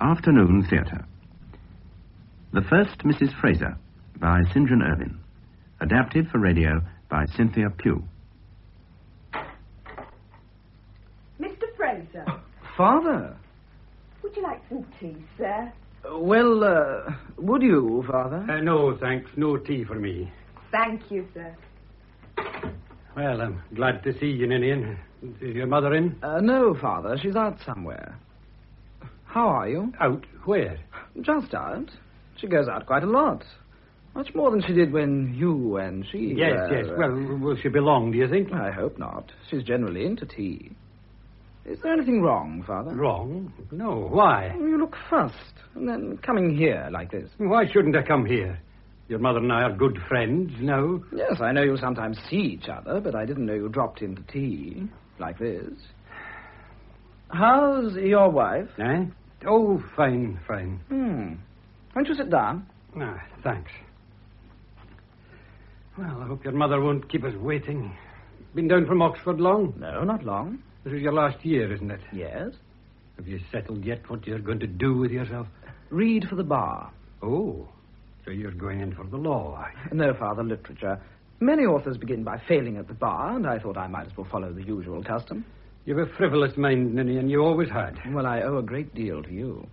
Afternoon Theatre. The First Mrs. Fraser by St. John Erwin. Adapted for radio by Cynthia Pugh. Mr. Fraser. Father? Would you like some tea, sir? Well, would you, Father? No, thanks. No tea for me. Thank you, sir. Well, I'm glad to see you, Ninian. Is your mother in? No, Father. She's out somewhere. How are you? Out? Where? Just out. She goes out quite a lot. Much more than she did when you and she... Yes. Well, will she be long, do you think? I hope not. She's generally into tea. Is there anything wrong, Father? Wrong? No. Why? You look fussed. And then coming here like this. Why shouldn't I come here? Your mother and I are good friends, no? Yes, I know you sometimes see each other, but I didn't know you dropped into tea like this. How's your wife? Eh? Oh, fine. Won't you sit down? Ah, thanks. Well, I hope your mother won't keep us waiting. Been down from Oxford long? No, not long. This is your last year, isn't it? Yes. Have you settled yet what you're going to do with yourself? Read for the bar. Oh, so you're going in for the law, are you? No, Father, literature. Many authors begin by failing at the bar, and I thought I might as well follow the usual custom. You've a frivolous mind, Ninian. You always had. Well, I owe a great deal to you.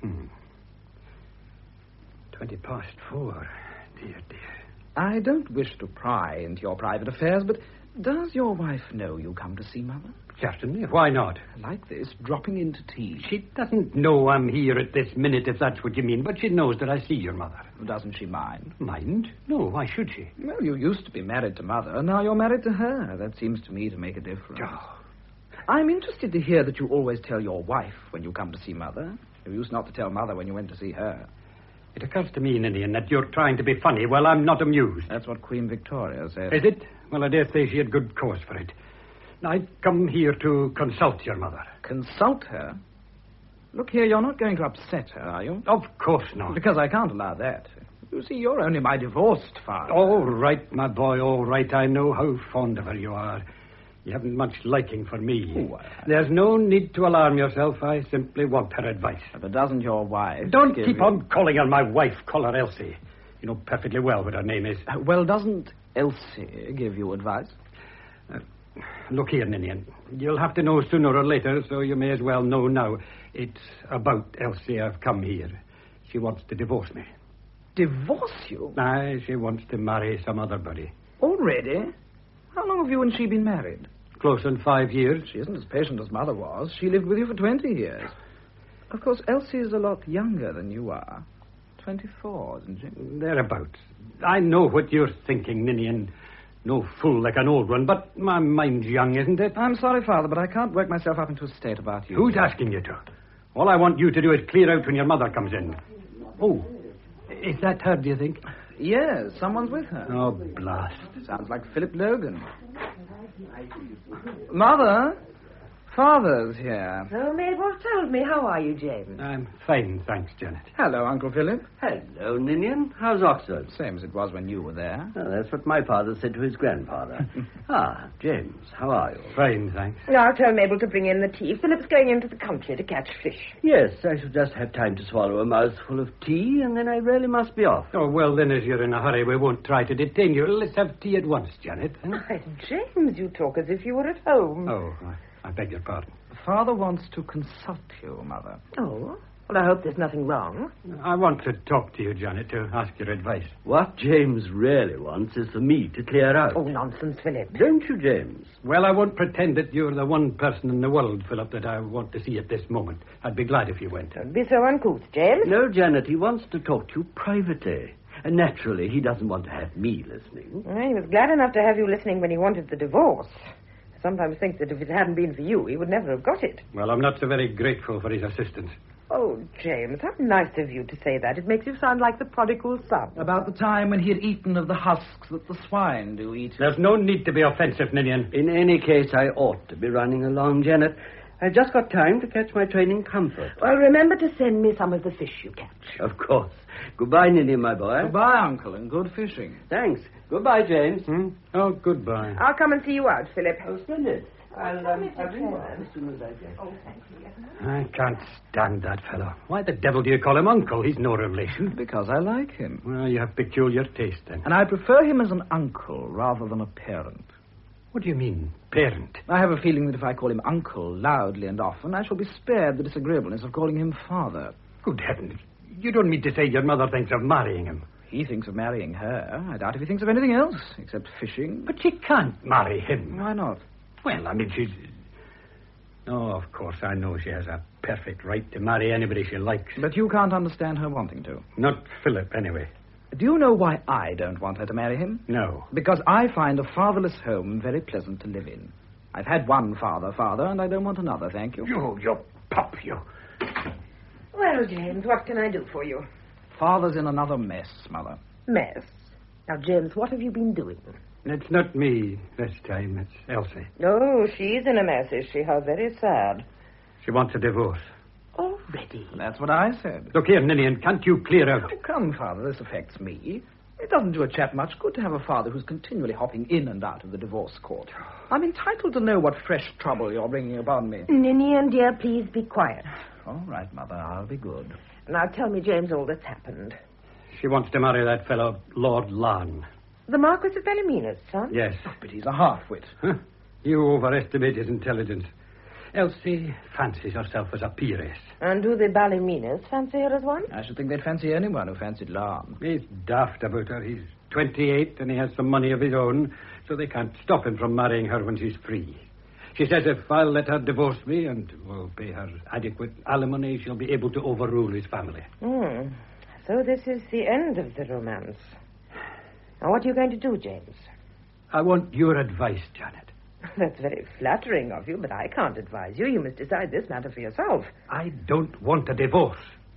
4:20. Dear. I don't wish to pry into your private affairs, but does your wife know you come to see Mother? Certainly. Why not? Like this, dropping into tea. She doesn't know I'm here at this minute, if that's what you mean, but she knows that I see your mother. Doesn't she mind? Mind? No, why should she? Well, you used to be married to Mother, now you're married to her. That seems to me to make a difference. Oh. I'm interested to hear that you always tell your wife when you come to see Mother. You used not to tell Mother when you went to see her. It occurs to me, Ninian, that you're trying to be funny. Well, I'm not amused. That's what Queen Victoria said. Is it? Well, I dare say she had good cause for it. I've come here to consult your mother. Consult her? Look here, you're not going to upset her, are you? Of course not. Because I can't allow that. You see, you're only my divorced father. All right, my boy, all right. I know how fond of her you are. You haven't much liking for me. There's no need to alarm yourself. I simply want her advice. But doesn't your wife... Don't keep on calling her my wife. Call her Elsie. You know perfectly well what her name is. Well, doesn't Elsie give you advice? Look here, Ninian. You'll have to know sooner or later, so you may as well know now. It's about Elsie I've come here. She wants to divorce me. Divorce you? Aye, she wants to marry some other buddy. Already? How long have you and she been married? Close on 5 years. She isn't as patient as Mother was. She lived with you for 20 years. Of course, Elsie is a lot younger than you are. 24, isn't she? Thereabouts. I know what you're thinking, Ninian. No fool like an old one, but my mind's young, isn't it? I'm sorry, Father, but I can't work myself up into a state about you. Who's asking you to? All I want you to do is clear out when your mother comes in. Oh, is that her, do you think? Yes, someone's with her. Oh, blast. Sounds like Philip Logan. Mother? Father's here. Oh, Mabel told me. How are you, James? I'm fine, thanks, Janet. Hello, Uncle Philip. Hello, Ninian. How's Oxford? Same as it was when you were there. Oh, that's what my father said to his grandfather. James, how are you? Fine, thanks. I'll tell Mabel to bring in the tea. Philip's going into the country to catch fish. Yes, I shall just have time to swallow a mouthful of tea, and then I really must be off. Oh, well, then, as you're in a hurry, we won't try to detain you. Let's have tea at once, Janet. Huh? Why, James, you talk as if you were at home. Oh, I beg your pardon. Father wants to consult you, Mother. Oh? Well, I hope there's nothing wrong. I want to talk to you, Janet, to ask your advice. What James really wants is for me to clear out. Oh, nonsense, Philip. Don't you, James? Well, I won't pretend that you're the one person in the world, Philip, that I want to see at this moment. I'd be glad if you went. Don't be so uncouth, James. No, Janet, he wants to talk to you privately. And naturally, he doesn't want to have me listening. Well, he was glad enough to have you listening when he wanted the divorce. I sometimes think that if it hadn't been for you, he would never have got it. Well, I'm not so very grateful for his assistance. Oh, James, how nice of you to say that. It makes you sound like the prodigal son. About the time when he had eaten of the husks that the swine do eat. There's no need to be offensive, Ninian. In any case, I ought to be running along, Janet. I've just got time to catch my train in Comfort. Well, remember to send me some of the fish you catch. Of course. Goodbye, Ninian, my boy. Goodbye, Uncle, and good fishing. Thanks. Goodbye, James. Oh, goodbye. I'll come and see you out, Philip. Oh, splendid. I'll ring As soon as I get. Oh, thank you. Yes, I can't stand that fellow. Why the devil do you call him uncle? He's no relation. Because I like him. Well, you have peculiar taste, then. And I prefer him as an uncle rather than a parent. What do you mean, parent? I have a feeling that if I call him uncle loudly and often, I shall be spared the disagreeableness of calling him father. Good heavens. You don't mean to say your mother thinks of marrying him? He thinks of marrying her. I doubt if he thinks of anything else, except fishing. But she can't marry him. Why not? Well, I mean, she's... Oh, of course, I know she has a perfect right to marry anybody she likes. But you can't understand her wanting to. Not Philip, anyway. Do you know why I don't want her to marry him? No. Because I find a fatherless home very pleasant to live in. I've had one father, and I don't want another, thank you. You pup, you. Well, James, what can I do for you? Father's in another mess, Mother. Mess. Now, James, what have you been doing? It's not me this time. It's Elsie. Oh, she's in a mess, is she? How very sad. She wants a divorce. Already? That's what I said. Look here, Ninian, can't you clear out? Oh, come, Father, this affects me. It doesn't do a chap much good to have a father who's continually hopping in and out of the divorce court. I'm entitled to know what fresh trouble you're bringing upon me. Ninian, dear, please be quiet. All right, Mother, I'll be good. Now, tell me, James, all that's happened. She wants to marry that fellow, Lord Larne. The Marquis of Ballymena's son? Yes. Oh, but he's a half-wit. Huh? You overestimate his intelligence. Elsie fancies herself as a peeress. And do the Ballymenas fancy her as one? I should think they'd fancy anyone who fancied Larne. He's daft about her. He's 28 and he has some money of his own, so they can't stop him from marrying her when she's free. She says if I'll let her divorce me and pay her adequate alimony, she'll be able to overrule his family. So this is the end of the romance. Now, what are you going to do, James? I want your advice, Janet. That's very flattering of you, but I can't advise you. You must decide this matter for yourself. I don't want a divorce.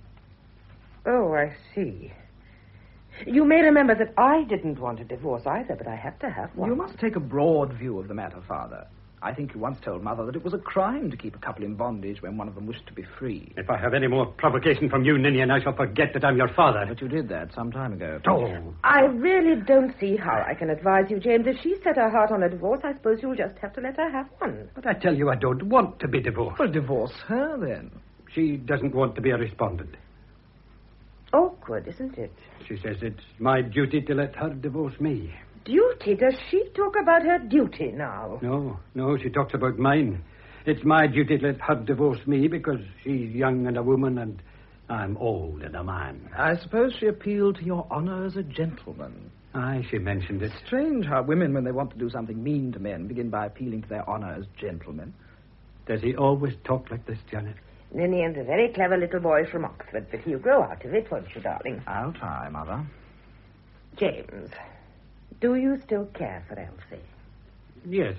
Oh, I see. You may remember that I didn't want a divorce either, but I had to have one. You must take a broad view of the matter, Father. I think you once told Mother that it was a crime to keep a couple in bondage when one of them wished to be free. If I have any more provocation from you, Ninian, I shall forget that I'm your father. But you did that some time ago. Oh. I really don't see how I can advise you, James. If she's set her heart on a divorce, I suppose you'll just have to let her have one. But I tell you, I don't want to be divorced. Well, divorce her, then. She doesn't want to be a respondent. Awkward, isn't it? She says it's my duty to let her divorce me. Duty? Does she talk about her duty now? No, she talks about mine. It's my duty to let her divorce me because she's young and a woman and I'm old and a man. I suppose she appealed to your honor as a gentleman. Aye, she mentioned it. Strange how women, when they want to do something mean to men, begin by appealing to their honor as gentlemen. Does he always talk like this, Janet? Ninian's a very clever little boy from Oxford, but he'll grow out of it, won't you, darling? I'll try, Mother. James, do you still care for Elsie? Yes,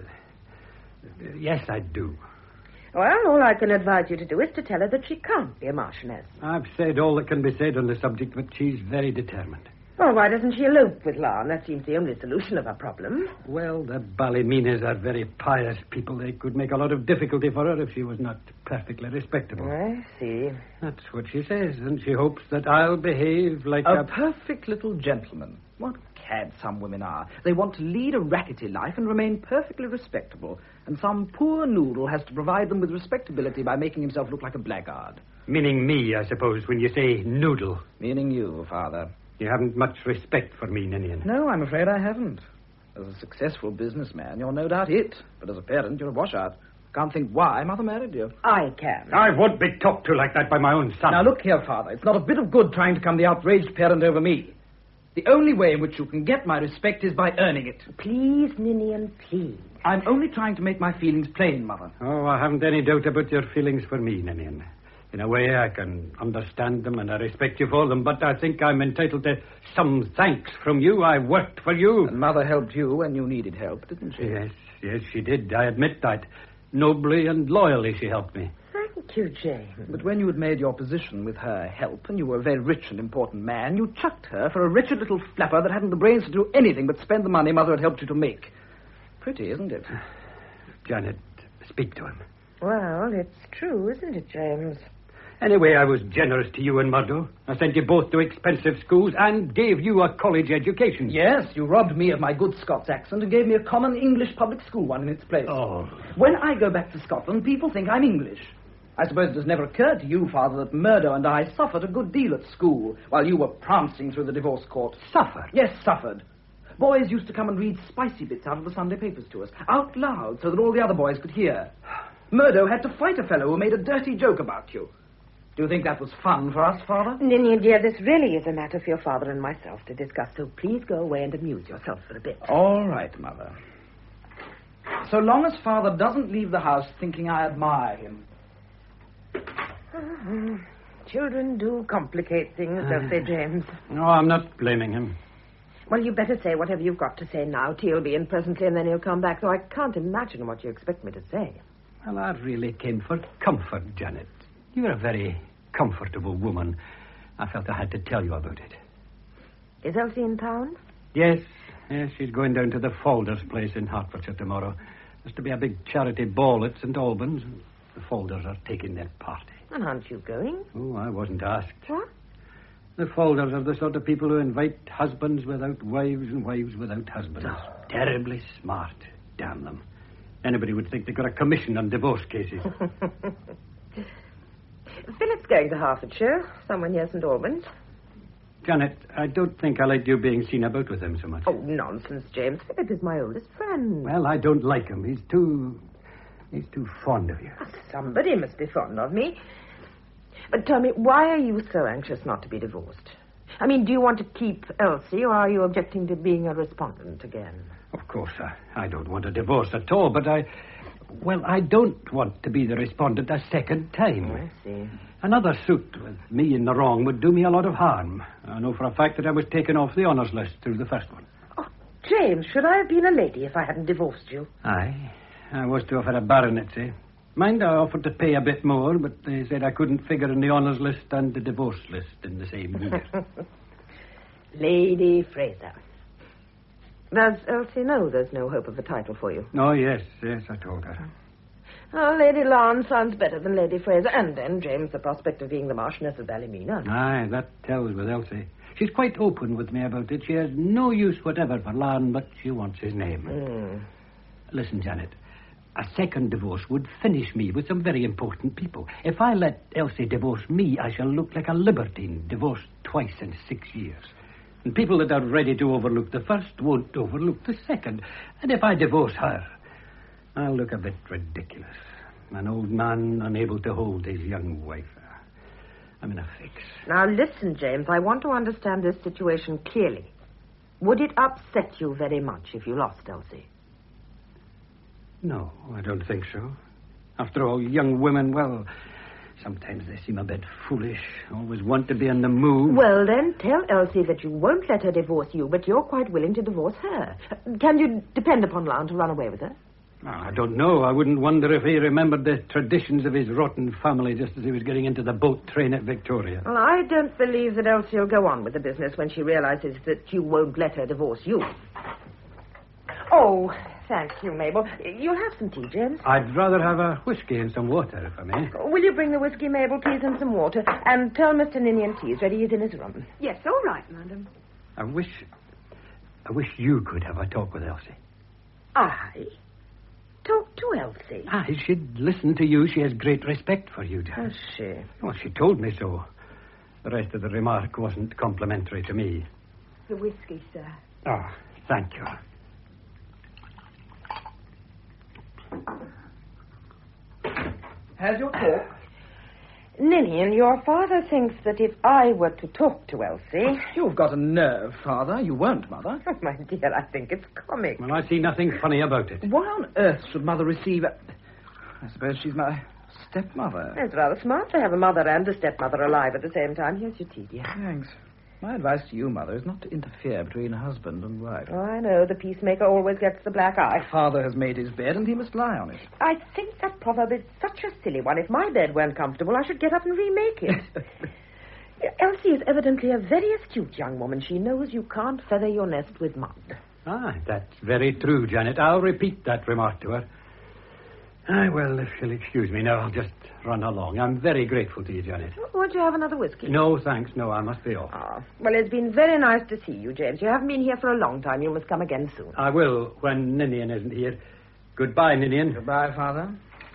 I do. Well, all I can advise you to do is to tell her that she can't be a marchioness. I've said all that can be said on the subject, but she's very determined. Well, why doesn't she elope with Larne? That seems the only solution of her problem. Well, the Ballymenas are very pious people. They could make a lot of difficulty for her if she was not perfectly respectable. I see. That's what she says, and she hopes that I'll behave like A perfect little gentleman. What cads some women are. They want to lead a rackety life and remain perfectly respectable, and some poor noodle has to provide them with respectability by making himself look like a blackguard. Meaning me, I suppose, when you say noodle. Meaning you, Father. You haven't much respect for me, Ninian. No, I'm afraid I haven't. As a successful businessman, you're no doubt it. But as a parent, you're a washout. Can't think why Mother married you. I can. I won't be talked to like that by my own son. Now, look here, Father. It's not a bit of good trying to come the outraged parent over me. The only way in which you can get my respect is by earning it. Please, Ninian, please. I'm only trying to make my feelings plain, Mother. Oh, I haven't any doubt about your feelings for me, Ninian. In a way, I can understand them and I respect you for them, but I think I'm entitled to some thanks from you. I worked for you. And Mother helped you when you needed help, didn't she? Yes, she did. I admit that. Nobly and loyally she helped me. Thank you, James. But when you had made your position with her help, and you were a very rich and important man, you chucked her for a wretched little flapper that hadn't the brains to do anything but spend the money Mother had helped you to make. Pretty, isn't it? Janet, speak to him. Well, it's true, isn't it, James? Anyway, I was generous to you and Murdo. I sent you both to expensive schools and gave you a college education. Yes, you robbed me of my good Scots accent and gave me a common English public school one in its place. Oh. When I go back to Scotland, people think I'm English. I suppose it has never occurred to you, Father, that Murdo and I suffered a good deal at school while you were prancing through the divorce court. Suffered? Yes, suffered. Boys used to come and read spicy bits out of the Sunday papers to us, out loud, so that all the other boys could hear. Murdo had to fight a fellow who made a dirty joke about you. Do you think that was fun for us, Father? Ninian, dear, this really is a matter for your father and myself to discuss, so please go away and amuse yourself for a bit. All right, Mother. So long as Father doesn't leave the house thinking I admire him. Children do complicate things, don't they, James? No, I'm not blaming him. Well, you better say whatever you've got to say now. Tea'll be in presently, and then he'll come back, so I can't imagine what you expect me to say. Well, I really came for comfort, Janet. You're a very comfortable woman. I felt I had to tell you about it. Is Elsie in town? Yes, she's going down to the Falders' place in Hertfordshire tomorrow. There's to be a big charity ball at St. Albans. The Falders are taking their party. And aren't you going? Oh, I wasn't asked. What? The Falders are the sort of people who invite husbands without wives and wives without husbands. Oh. Terribly smart, damn them. Anybody would think they got a commission on divorce cases. Philip's going to Hertfordshire, somewhere near St. Albans. Janet, I don't think I like you being seen about with him so much. Oh, nonsense, James. Philip is my oldest friend. Well, I don't like him. He's too fond of you. Somebody must be fond of me. But tell me, why are you so anxious not to be divorced? I mean, do you want to keep Elsie, or are you objecting to being a respondent again? Of course, I don't want a divorce at all, but I don't want to be the respondent a second time. I see. Another suit with me in the wrong would do me a lot of harm. I know for a fact that I was taken off the honours list through the first one. Oh, James, should I have been a lady if I hadn't divorced you? Aye. I was to have had a baronetcy. Mind, I offered to pay a bit more, but they said I couldn't figure in the honours list and the divorce list in the same year. Lady Fraser. Does Elsie know there's no hope of a title for you? Oh, yes, I told her. Oh, Lady Larne sounds better than Lady Fraser. And then, James, the prospect of being the Marchioness of Ballymena. Aye, that tells with Elsie. She's quite open with me about it. She has no use whatever for Larne, but she wants his name. Listen, Janet, a second divorce would finish me with some very important people. If I let Elsie divorce me, I shall look like a libertine, divorced twice in 6 years. And people that are ready to overlook the first won't overlook the second. And if I divorce her, I'll look a bit ridiculous. An old man unable to hold his young wife. I'm in a fix. Now, listen, James, I want to understand this situation clearly. Would it upset you very much if you lost Elsie? No, I don't think so. After all, young women, well, sometimes they seem a bit foolish. Always want to be on the move. Well, then, tell Elsie that you won't let her divorce you, but you're quite willing to divorce her. Can you depend upon Larne to run away with her? Oh, I don't know. I wouldn't wonder if he remembered the traditions of his rotten family just as he was getting into the boat train at Victoria. Well, I don't believe that Elsie will go on with the business when she realizes that you won't let her divorce you. Oh, thank you, Mabel. You'll have some tea, James? I'd rather have a whiskey and some water, if I may. Will you bring the whiskey, Mabel, please, and some water? And tell Mr. Ninian tea's ready. He's in his room. Yes, all right, madam. I wish you could have a talk with Elsie. I? Talk to Elsie? Aye, she'd listen to you. She has great respect for you, Janet. Has she? Well, she told me so. The rest of the remark wasn't complimentary to me. The whiskey, sir. Ah, thank you. Has your talk? Ninian, your father thinks that if I were to talk to Elsie... You've got a nerve, Father. You won't, Mother. Oh, my dear, I think it's comic. Well, I see nothing funny about it. Why on earth should Mother receive a... I suppose she's my stepmother. It's rather smart to have a mother and a stepmother alive at the same time. Here's your tea, dear. Thanks. My advice to you, Mother, is not to interfere between husband and wife. Oh, I know. The peacemaker always gets the black eye. Father has made his bed, and he must lie on it. I think that proverb is such a silly one. If my bed weren't comfortable, I should get up and remake it. Elsie is evidently a very astute young woman. She knows you can't feather your nest with mud. Ah, that's very true, Janet. I'll repeat that remark to her. Well, if you'll excuse me now, I'll just run along. I'm very grateful to you, Janet. Won't you have another whiskey? No, thanks. No, I must be off. Ah, well, it's been very nice to see you, James. You haven't been here for a long time. You must come again soon. I will when Ninian isn't here. Goodbye, Ninian. Goodbye, Father.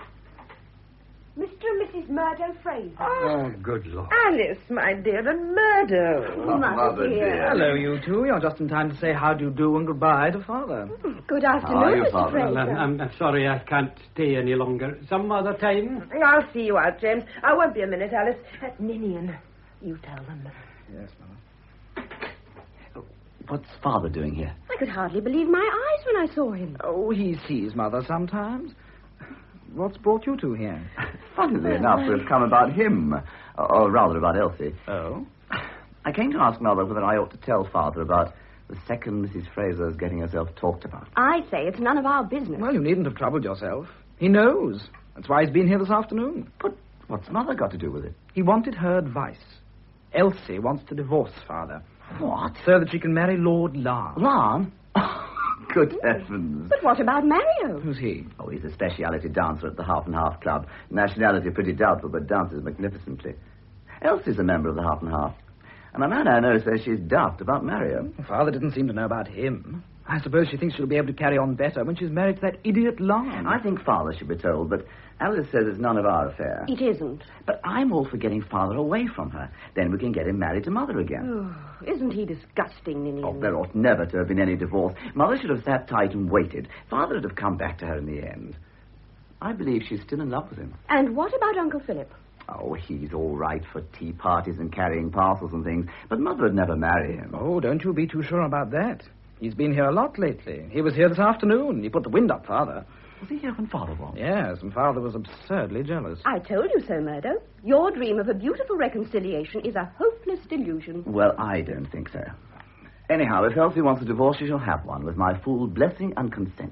Mr. and Mrs. Murdo Fraser. Oh, good Lord. Alice, my dear, and Murdo. Mother dear. Hello, you two. You're just in time to say how do you do and goodbye to Father. Good afternoon, Mr. Fraser. Well, I'm sorry I can't stay any longer. Some other time? I'll see you out, James. I won't be a minute, Alice. Ninian, you tell them. Yes, Mother. What's Father doing here? I could hardly believe my eyes when I saw him. Oh, he sees Mother sometimes. What's brought you two here? Funnily enough, we've come about him. Or rather, about Elsie. Oh? I came to ask Mother whether I ought to tell Father about the second Mrs. Fraser's getting herself talked about. I say it's none of our business. Well, you needn't have troubled yourself. He knows. That's why he's been here this afternoon. But what's Mother got to do with it? He wanted her advice. Elsie wants to divorce Father. What? So that she can marry Lord Larne. Larne? Good heavens. But what about Mario? Who's he? Oh, he's a speciality dancer at the Half and Half Club. Nationality pretty doubtful, but dances magnificently. Elsie's a member of the Half and Half. And a man I know says she's daft about Mario. Father didn't seem to know about him. I suppose she thinks she'll be able to carry on better when she's married to that idiot Larne. I think Father should be told, but Alice says it's none of our affair. It isn't. But I'm all for getting Father away from her. Then we can get him married to Mother again. Oh, isn't he disgusting, Ninian? Oh, there ought never to have been any divorce. Mother should have sat tight and waited. Father would have come back to her in the end. I believe she's still in love with him. And what about Uncle Philip? Oh, he's all right for tea parties and carrying parcels and things, but Mother would never marry him. Oh, don't you be too sure about that. He's been here a lot lately. He was here this afternoon. He put the wind up Father. Was he here when Father was? Yes, and Father was absurdly jealous. I told you so, Murdo. Your dream of a beautiful reconciliation is a hopeless delusion. Well, I don't think so. Anyhow, if Elsie wants a divorce, she shall have one, with my full blessing and consent.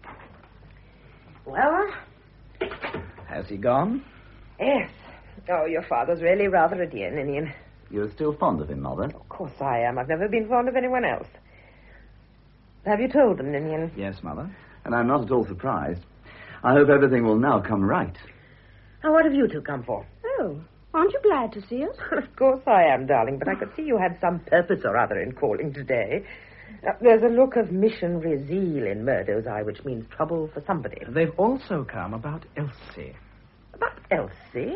Well, Has he gone? yes. Oh, your father's really rather a dear, Ninian. You're still fond of him, Mother? Of course I am. I've never been fond of anyone else. Have you told them, Ninian? Yes, Mother. And I'm not at all surprised. I hope everything will now come right. Now, what have you two come for? Oh, aren't you glad to see us? Of course I am, darling, but I could see you had some purpose or other in calling today. There's a look of missionary zeal in Murdo's eye, which means trouble for somebody. They've also come about Elsie. About Elsie?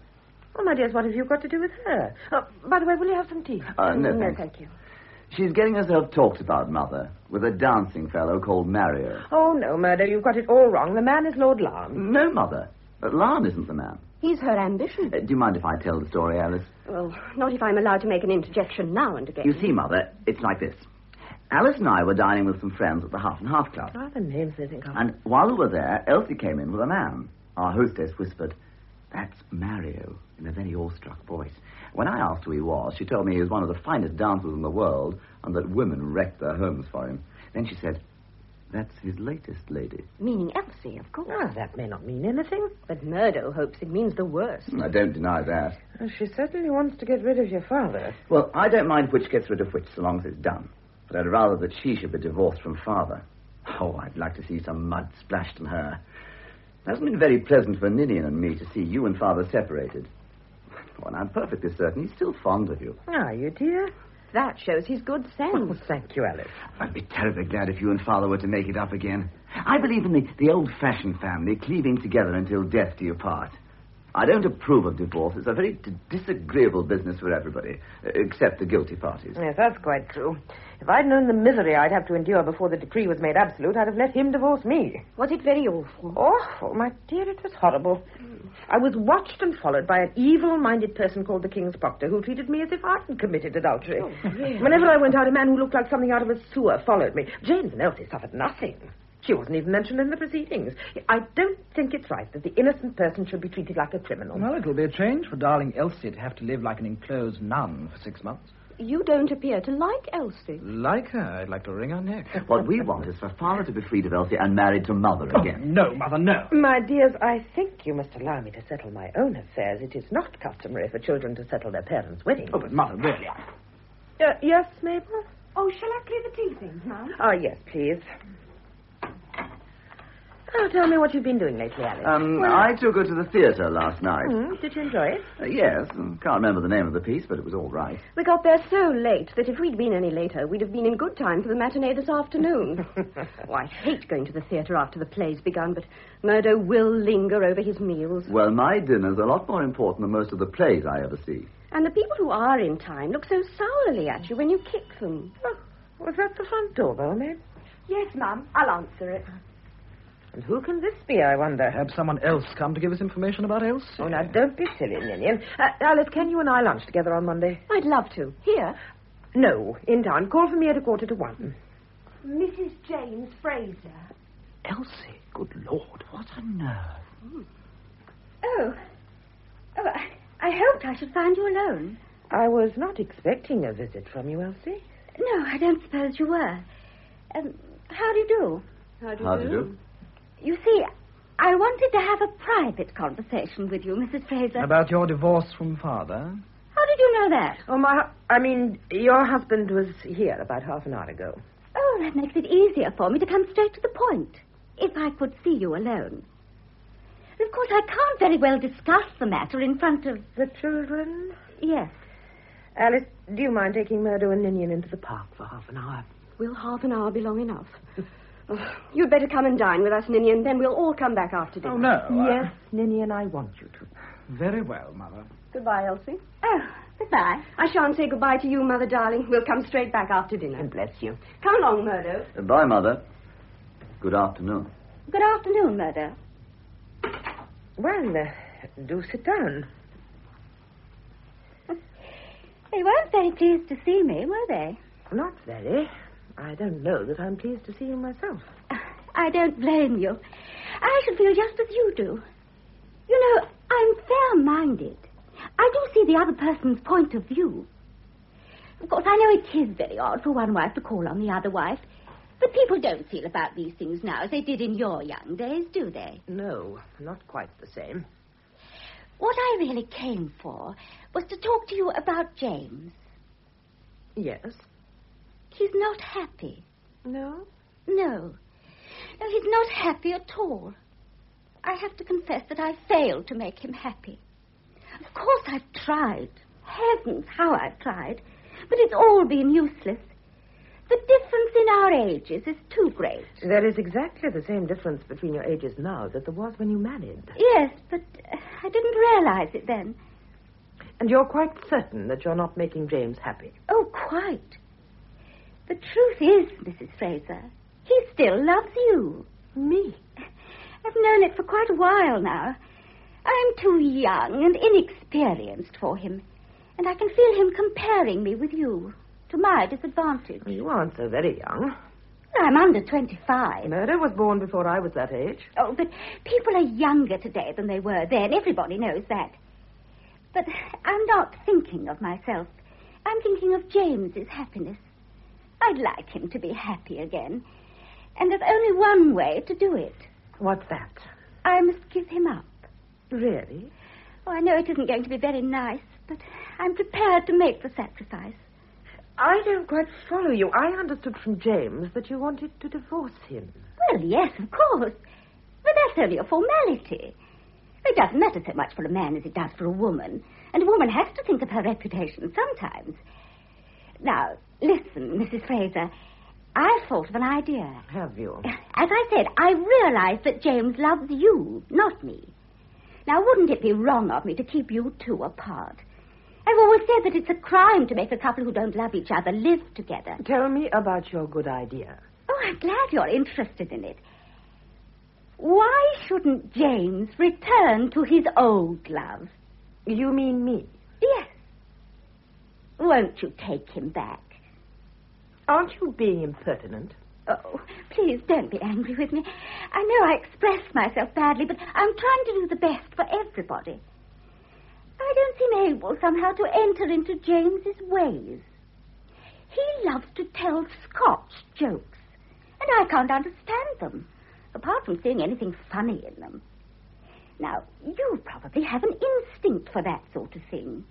Oh, my dears, what have you got to do with her? By the way, will you have some tea? No, No, thanks. thank you. She's getting herself talked about, Mother, with a dancing fellow called Mario. Oh, no, Murdo, you've got it all wrong. The man is Lord Larne. No, Mother. Larne isn't the man. He's her ambition. Do you mind if I tell the story, Alice? Well, not if I'm allowed to make an interjection now and again. You see, Mother, it's like this. Alice and I were dining with some friends at the Half and Half Club. Ah, the names they think of. And while we were there, Elsie came in with a man. Our hostess whispered, "That's Mario," in a very awestruck voice. When I asked who he was, she told me he was one of the finest dancers in the world and that women wrecked their homes for him. Then she said, "That's his latest lady." Meaning Elsie, of course. Ah, that may not mean anything. But Murdo hopes it means the worst. I don't deny that. She certainly wants to get rid of your father. Well, I don't mind which gets rid of which so long as it's done. But I'd rather that she should be divorced from Father. Oh, I'd like to see some mud splashed on her. It hasn't been very pleasant for Ninian and me to see you and Father separated. Oh, and I'm perfectly certain he's still fond of you. Are you, dear? That shows his good sense. Oh, thank you, Alice. I'd be terribly glad if you and Father were to make it up again. I believe in the old-fashioned family cleaving together until death do you part. I don't approve of divorce. It's a very disagreeable business for everybody, except the guilty parties. Yes, that's quite true. If I'd known the misery I'd have to endure before the decree was made absolute, I'd have let him divorce me. Was it very awful? Awful, my dear, it was horrible. I was watched and followed by an evil-minded person called the King's Proctor, who treated me as if I had committed adultery. Oh, really? Whenever I went out, a man who looked like something out of a sewer followed me. James and Elsie suffered nothing. She wasn't even mentioned in the proceedings. I don't think it's right that the innocent person should be treated like a criminal. Well, it'll be a change for darling Elsie to have to live like an enclosed nun for 6 months. You don't appear to like Elsie. Like her, I'd like to wring her neck. What we want is for Father to be freed of Elsie and married to Mother again. No, Mother, no. My dears, I think you must allow me to settle my own affairs. It is not customary for children to settle their parents' weddings. Oh, but Mother, really. Yes, Mabel? Oh, shall I clear the tea things now? Oh, yes, please. Oh, tell me what you've been doing lately, Alice. I took her to the theatre last night. Did you enjoy it? Yes. Can't remember the name of the piece, but it was all right. We got there so late that if we'd been any later, we'd have been in good time for the matinee this afternoon. Oh, I hate going to the theatre after the play's begun, but Murdo will linger over his meals. Well, my dinner's a lot more important than most of the plays I ever see. And the people who are in time look so sourly at you when you kick them. Oh, was that the front door, Maid? Yes, Mum. I'll answer it. And who can this be, I wonder? Perhaps someone else come to give us information about Elsie. Oh, now, don't be silly, Ninian. Alice, can you and I lunch together on Monday? I'd love to. Here? No, in town. Call for me at 1:45. Mrs. James Fraser. Elsie? Good Lord, what a nerve. Oh, I hoped I should find you alone. I was not expecting a visit from you, Elsie. No, I don't suppose you were. How do you do? How do you do? You see, I wanted to have a private conversation with you, Mrs. Fraser. About your divorce from father? How did you know that? Oh, your husband was here about half an hour ago. Oh, that makes it easier for me to come straight to the point. If I could see you alone. Of course, I can't very well discuss the matter in front of... The children? Yes. Alice, do you mind taking Murdo and Ninian into the park for half an hour? Will half an hour be long enough? You'd better come and dine with us, Ninian. Then we'll all come back after dinner. Oh, no. Yes, Ninian, I want you to. Very well, Mother. Goodbye, Elsie. Oh, goodbye. I shan't say goodbye to you, Mother, darling. We'll come straight back after dinner. And bless you. Come along, Murdo. Goodbye, Mother. Good afternoon. Good afternoon, Murdo. Well, do sit down. They weren't very pleased to see me, were they? Not very. I don't know that I'm pleased to see you myself. I don't blame you. I should feel just as you do. You know, I'm fair-minded. I do see the other person's point of view. Of course, I know it is very odd for one wife to call on the other wife, but people don't feel about these things now as they did in your young days, do they? No, not quite the same. What I really came for was to talk to you about James. Yes? He's not happy. No? No. No, he's not happy at all. I have to confess that I failed to make him happy. Of course I've tried. Heavens, how I've tried. But it's all been useless. The difference in our ages is too great. There is exactly the same difference between your ages now that there was when you married. Yes, but I didn't realize it then. And you're quite certain that you're not making James happy? Oh, quite. The truth is, Mrs. Fraser, he still loves you. Me? I've known it for quite a while now. I'm too young and inexperienced for him, and I can feel him comparing me with you, to my disadvantage. You aren't so very young. I'm under 25. Murdo was born before I was that age. Oh, but people are younger today than they were then. Everybody knows that. But I'm not thinking of myself. I'm thinking of James's happiness. I'd like him to be happy again. And there's only one way to do it. What's that? I must give him up. Really? Oh, I know it isn't going to be very nice, but I'm prepared to make the sacrifice. I don't quite follow you. I understood from James that you wanted to divorce him. Well, yes, of course. But that's only a formality. It doesn't matter so much for a man as it does for a woman. And a woman has to think of her reputation sometimes. Now, listen, Mrs. Fraser. I've thought of an idea. Have you? As I said, I realize that James loves you, not me. Now, wouldn't it be wrong of me to keep you two apart? I've always said that it's a crime to make a couple who don't love each other live together. Tell me about your good idea. Oh, I'm glad you're interested in it. Why shouldn't James return to his old love? You mean me? Yes. Won't you take him back? Aren't you being impertinent? Oh, please don't be angry with me. I know I express myself badly, but I'm trying to do the best for everybody. I don't seem able somehow to enter into James's ways. He loves to tell Scotch jokes, and I can't understand them, apart from seeing anything funny in them. Now, you probably have an instinct for that sort of thing.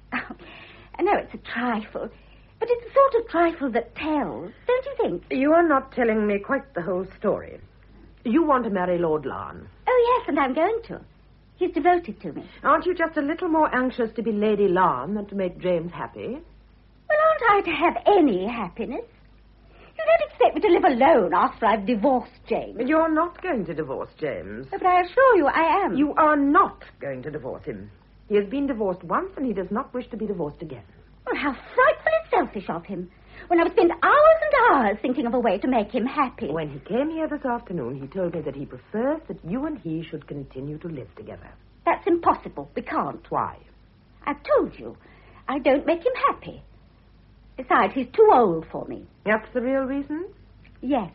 I know it's a trifle, but it's the sort of trifle that tells, don't you think? You are not telling me quite the whole story. You want to marry Lord Larne. Oh, yes, and I'm going to. He's devoted to me. Aren't you just a little more anxious to be Lady Larne than to make James happy? Well, aren't I to have any happiness? You don't expect me to live alone after I've divorced James. You're not going to divorce James. But I assure you I am. You are not going to divorce him. He has been divorced once and he does not wish to be divorced again. Well, how frightfully selfish of him. When I would spend hours and hours thinking of a way to make him happy. When he came here this afternoon, he told me that he prefers that you and he should continue to live together. That's impossible. We can't. Why? I've told you. I don't make him happy. Besides, he's too old for me. That's the real reason? Yes.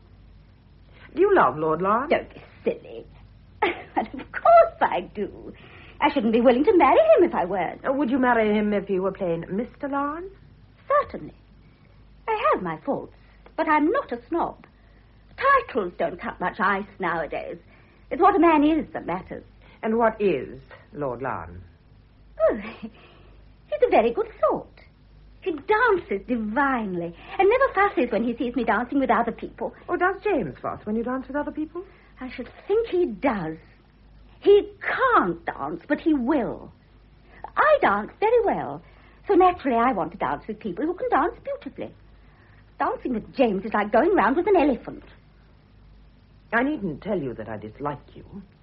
Do you love Lord Larne? Don't be silly. But of course I do. I shouldn't be willing to marry him if I weren't. Would you marry him if he were plain Mr. Larne? Certainly. I have my faults, but I'm not a snob. Titles don't cut much ice nowadays. It's what a man is that matters. And what is Lord Larne? Oh, he's a very good sort. He dances divinely and never fusses when he sees me dancing with other people. Or does James fuss when you dance with other people? I should think he does. He can't dance, but he will. I dance very well, so naturally I want to dance with people who can dance beautifully. Dancing with James is like going round with an elephant. I needn't tell you that I dislike you.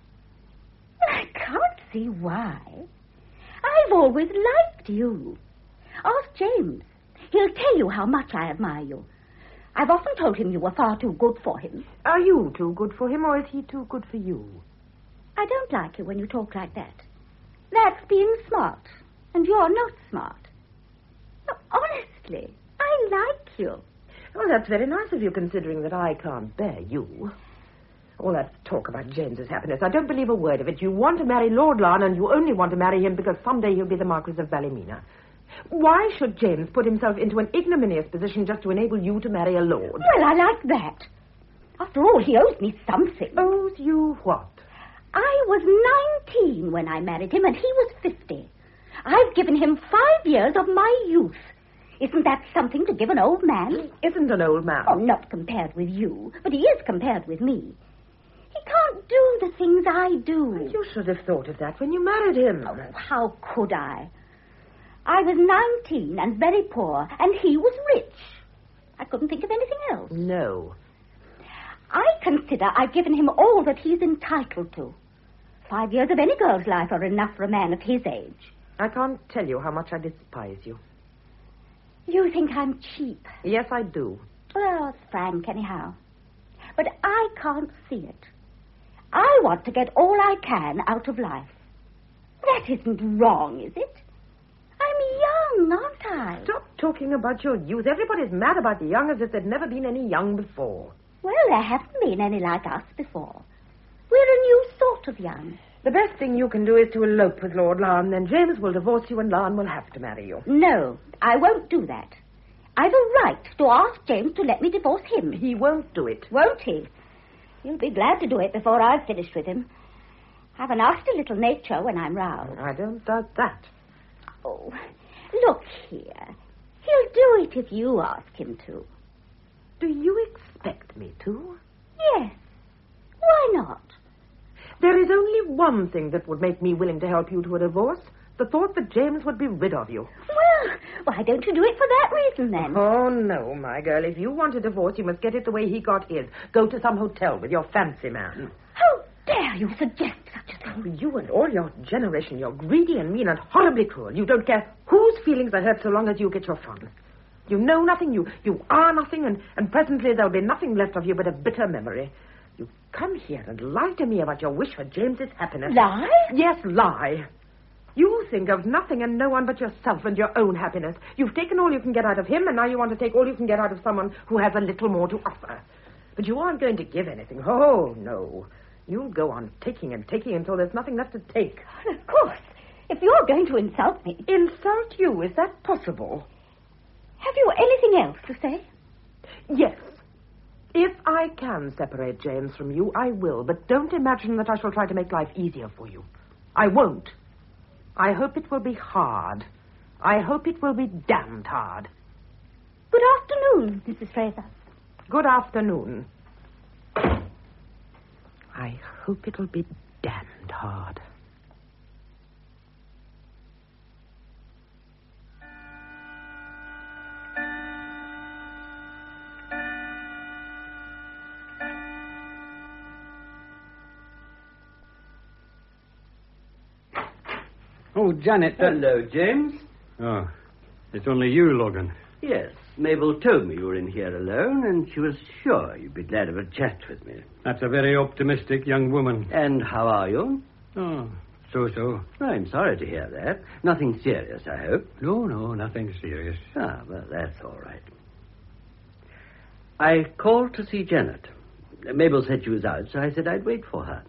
I can't see why. I've always liked you. Ask James. He'll tell you how much I admire you. I've often told him you were far too good for him. Are you too good for him, or is he too good for you? I don't like you when you talk like that. That's being smart, and you're not smart. No, honestly, I like you. Oh, that's very nice of you, considering that I can't bear you. All that talk about James's happiness, I don't believe a word of it. You want to marry Lord Larne, and you only want to marry him because someday he'll be the Marquis of Ballymena. Why should James put himself into an ignominious position just to enable you to marry a lord? Well, I like that. After all, he owes me something. Owes you what? I was 19 when I married him, and he was 50. I've given him 5 years of my youth. Isn't that something to give an old man? He isn't an old man. Oh, not compared with you, but he is compared with me. He can't do the things I do. You should have thought of that when you married him. Oh, how could I? I was 19 and very poor, and he was rich. I couldn't think of anything else. No. I consider I've given him all that he's entitled to. 5 years of any girl's life are enough for a man of his age. I can't tell you how much I despise you. You think I'm cheap? Yes, I do. Well, it's frank, anyhow. But I can't see it. I want to get all I can out of life. That isn't wrong, is it? I'm young, aren't I? Stop talking about your youth. Everybody's mad about the young as if there'd never been any young before. Well, there haven't been any like us before. We're a new sort of young. The best thing you can do is to elope with Lord Larne, then James will divorce you and Larne will have to marry you. No, I won't do that. I've a right to ask James to let me divorce him. He won't do it. Won't he? He'll be glad to do it before I've finished with him. I've a nasty little nature when I'm roused. I don't doubt that. Oh, look here. He'll do it if you ask him to. Do you expect me to? Yes. Why not? There is only one thing that would make me willing to help you to a divorce. The thought that James would be rid of you. Well, why don't you do it for that reason, then? Oh, no, my girl. If you want a divorce, you must get it the way he got his. Go to some hotel with your fancy man. How dare you suggest such a thing? You and all your generation, you're greedy and mean and horribly cruel. You don't care whose feelings are hurt so long as you get your fun. You know nothing, you are nothing, and presently there'll be nothing left of you but a bitter memory. You come here and lie to me about your wish for James's happiness. Lie? Yes, lie. You think of nothing and no one but yourself and your own happiness. You've taken all you can get out of him, and now you want to take all you can get out of someone who has a little more to offer. But you aren't going to give anything. Oh, no. You'll go on taking and taking until there's nothing left to take. Of course. If you're going to insult me. Insult you? Is that possible? Have you anything else to say? Yes. If I can separate James from you, I will. But don't imagine that I shall try to make life easier for you. I won't. I hope it will be hard. I hope it will be damned hard. Good afternoon, Mrs. Fraser. Good afternoon. hope it'll be damned hard. Oh, Janet. Hello, James. Oh, it's only you, Logan. Yes, Mabel told me you were in here alone, and she was sure you'd be glad of a chat with me. That's a very optimistic young woman. And how are you? Oh, so. I'm sorry to hear that. Nothing serious, I hope. No, nothing serious. Ah, well, that's all right. I called to see Janet. Mabel said she was out, so I said I'd wait for her.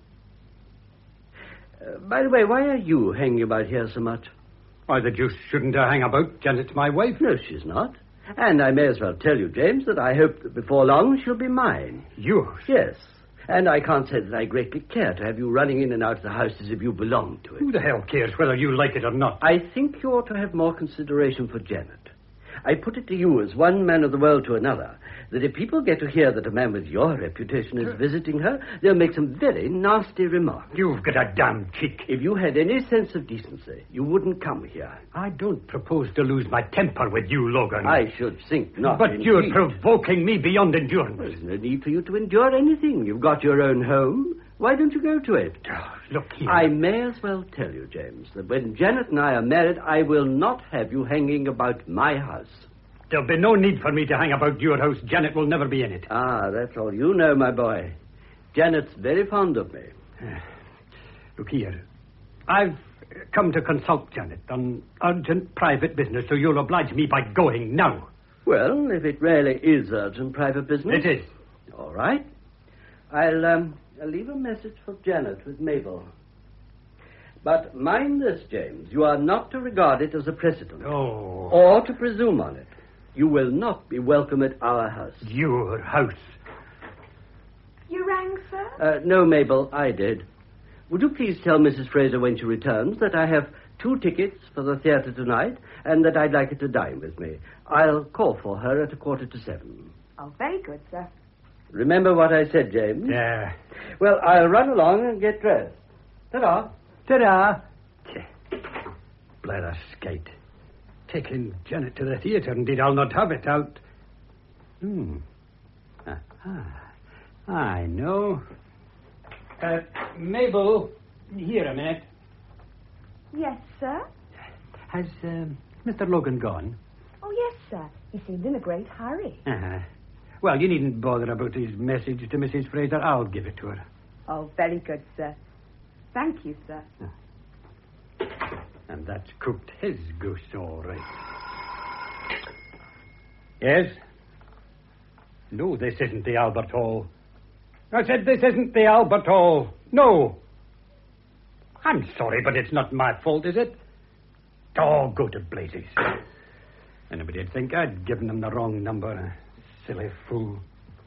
By the way, why are you hanging about here so much? Why, the deuce shouldn't I hang about? Janet's my wife. No, she's not. And I may as well tell you, James, that I hope that before long she'll be mine. Yours? Yes. And I can't say that I greatly care to have you running in and out of the house as if you belonged to it. Who the hell cares whether you like it or not? I think you ought to have more consideration for Janet. I put it to you as one man of the world to another, that if people get to hear that a man with your reputation is visiting her, they'll make some very nasty remarks. You've got a damn kick. If you had any sense of decency, you wouldn't come here. I don't propose to lose my temper with you, Logan. I should think not. But indeed. you're provoking me beyond endurance. There's no need for you to endure anything. You've got your own home. Why don't you go to it? Oh, look here. I may as well tell you, James, that when Janet and I are married, I will not have you hanging about my house. There'll be no need for me to hang about your house. Janet will never be in it. Ah, that's all you know, my boy. Janet's very fond of me. Look here. I've come to consult Janet on urgent private business, so you'll oblige me by going now. Well, if it really is urgent private business... It is. All right. I'll leave a message for Janet with Mabel. But mind this, James. You are not to regard it as a precedent. Oh. Or to presume on it. You will not be welcome at our house. Your house. You rang, sir? No, Mabel, I did. Would you please tell Mrs. Fraser when she returns that I have 2 tickets for the theatre tonight and that I'd like her to dine with me. I'll call for her at 6:45. Oh, very good, sir. Remember what I said, James? Yeah. Well, I'll run along and get dressed. Ta-da. Ta-da. Blather skate. Taking Janet to the theatre, indeed I'll not have it out. I know. Mabel, here a minute. Yes, sir? Has Mr. Logan gone? Oh, yes, sir. He seemed in a great hurry. Well, you needn't bother about his message to Mrs. Fraser. I'll give it to her. Oh, very good, sir. Thank you, sir. And that's cooked his goose all right. Yes? No, this isn't the Albert Hall. I said this isn't the Albert Hall. No. I'm sorry, but it's not my fault, is it? Oh, go to blazes. Anybody'd think I'd given them the wrong number. Silly fool.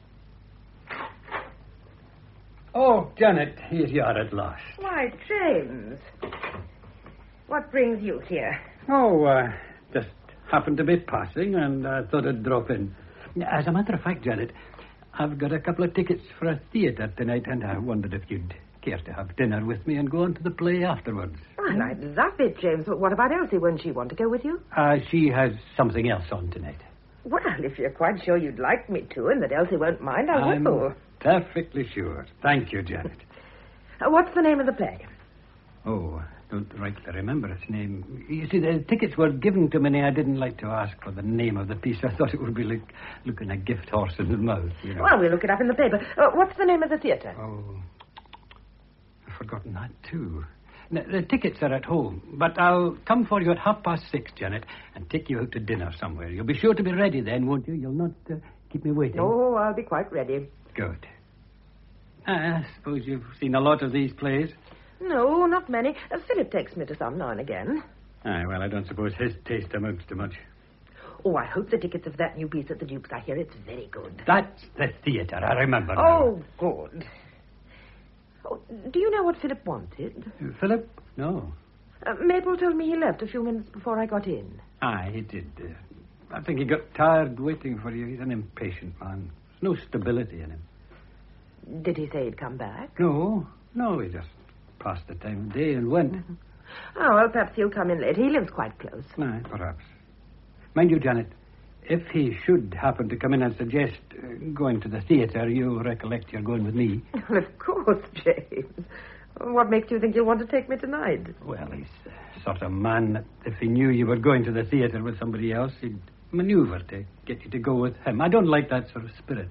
Oh, Janet, here you are at last. Why, James. What brings you here? Oh, just happened to be passing, and I thought I'd drop in. As a matter of fact, Janet, I've got a couple of tickets for a theatre tonight, and I wondered if you'd care to have dinner with me and go on to the play afterwards. Well, I'd love it, James. But what about Elsie? Won't she want to go with you? She has something else on tonight. Well, if you're quite sure you'd like me to and that Elsie won't mind, I will. I'm perfectly sure. Thank you, Janet. What's the name of the play? Oh, I don't rightly remember its name. You see, the tickets were given to me, and I didn't like to ask for the name of the piece. I thought it would be like looking a gift horse in the mouth, you know. Well, we'll look it up in the paper. What's the name of the theatre? Oh, I've forgotten that, too. Now, the tickets are at home, but I'll come for you at 6:30, Janet, and take you out to dinner somewhere. You'll be sure to be ready then, won't you? You'll not keep me waiting. Oh, I'll be quite ready. Good. I suppose you've seen a lot of these plays? No, not many. Philip takes me to some now and again. Well, I don't suppose his taste amounts to much. Oh, I hope the tickets of that new piece at the Duke's. I hear it's very good. That's the theatre, I remember now. Oh, good. Oh, do you know what Philip wanted? Philip? No. Mabel told me he left a few minutes before I got in. He did. I think he got tired waiting for you. He's an impatient man. There's no stability in him. Did he say he'd come back? No, No, we just passed the time of day and went. Mm-hmm. Oh, well, perhaps he'll come in late. He lives quite close. Aye, perhaps. Mind you, Janet, if he should happen to come in and suggest going to the theatre, you recollect you're going with me. Well, of course, James. What makes you think you'll want to take me tonight? Well, he's the sort of man that if he knew you were going to the theatre with somebody else, he'd maneuver to get you to go with him. I don't like that sort of spirit.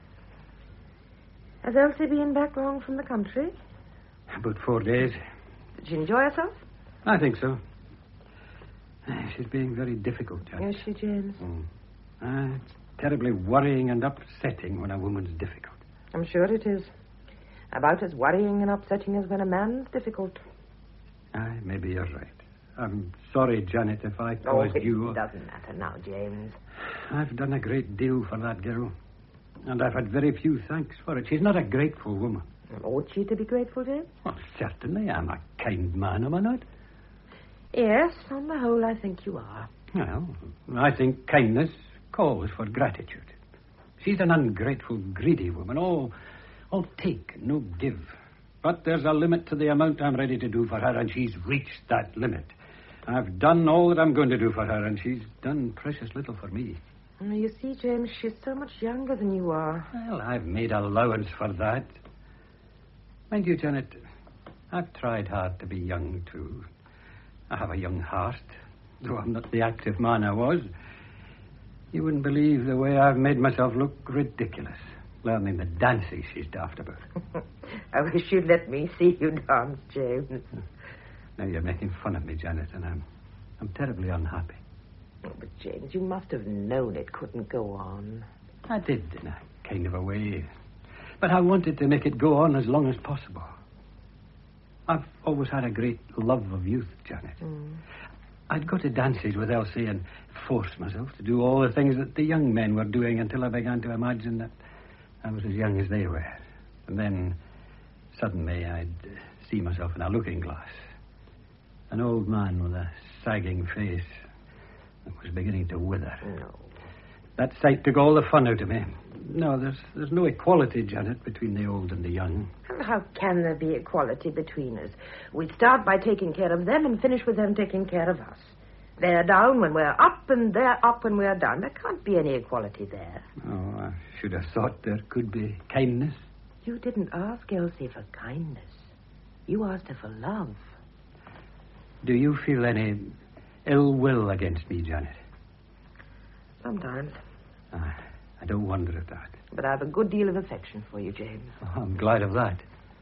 Has Elsie been back long from the country? About 4 days. Did she enjoy herself? I think so. She's being very difficult, Janet. Is she, James? It's terribly worrying and upsetting when a woman's difficult. I'm sure it is. About as worrying and upsetting as when a man's difficult. Aye, maybe you're right. I'm sorry, Janet, if I caused you... It doesn't matter now, James. I've done a great deal for that girl. And I've had very few thanks for it. She's not a grateful woman. Ought she to be grateful, James? Well, certainly. I'm a kind man, am I not? Yes, on the whole, I think you are. Well, I think kindness calls for gratitude. She's an ungrateful, greedy woman. All take, no give. But there's a limit to the amount I'm ready to do for her, and she's reached that limit. I've done all that I'm going to do for her, and she's done precious little for me. You see, James, she's so much younger than you are. Well, I've made allowance for that. Mind you, Janet, I've tried hard to be young, too. I have a young heart, though I'm not the active man I was. You wouldn't believe the way I've made myself look ridiculous, learning the dances she's daft about. I wish you'd let me see you dance, James. Now you're making fun of me, Janet, and I'm terribly unhappy. Oh, but, James, you must have known it couldn't go on. I did, in a kind of a way. But I wanted to make it go on as long as possible. I've always had a great love of youth, Janet. I'd go to dances with Elsie and force myself to do all the things that the young men were doing until I began to imagine that I was as young as they were. And then, suddenly, I'd see myself in a looking glass. An old man with a sagging face that was beginning to wither. No. That sight took all the fun out of me. No, there's no equality, Janet, between the old and the young. How can there be equality between us? We start by taking care of them and finish with them taking care of us. They're down when we're up, and they're up when we're down. There can't be any equality there. Oh, I should have thought there could be kindness. You didn't ask Elsie for kindness. You asked her for love. Do you feel any ill will against me, Janet? Sometimes. I don't wonder at that. But I have a good deal of affection for you, James. Oh, I'm glad of that.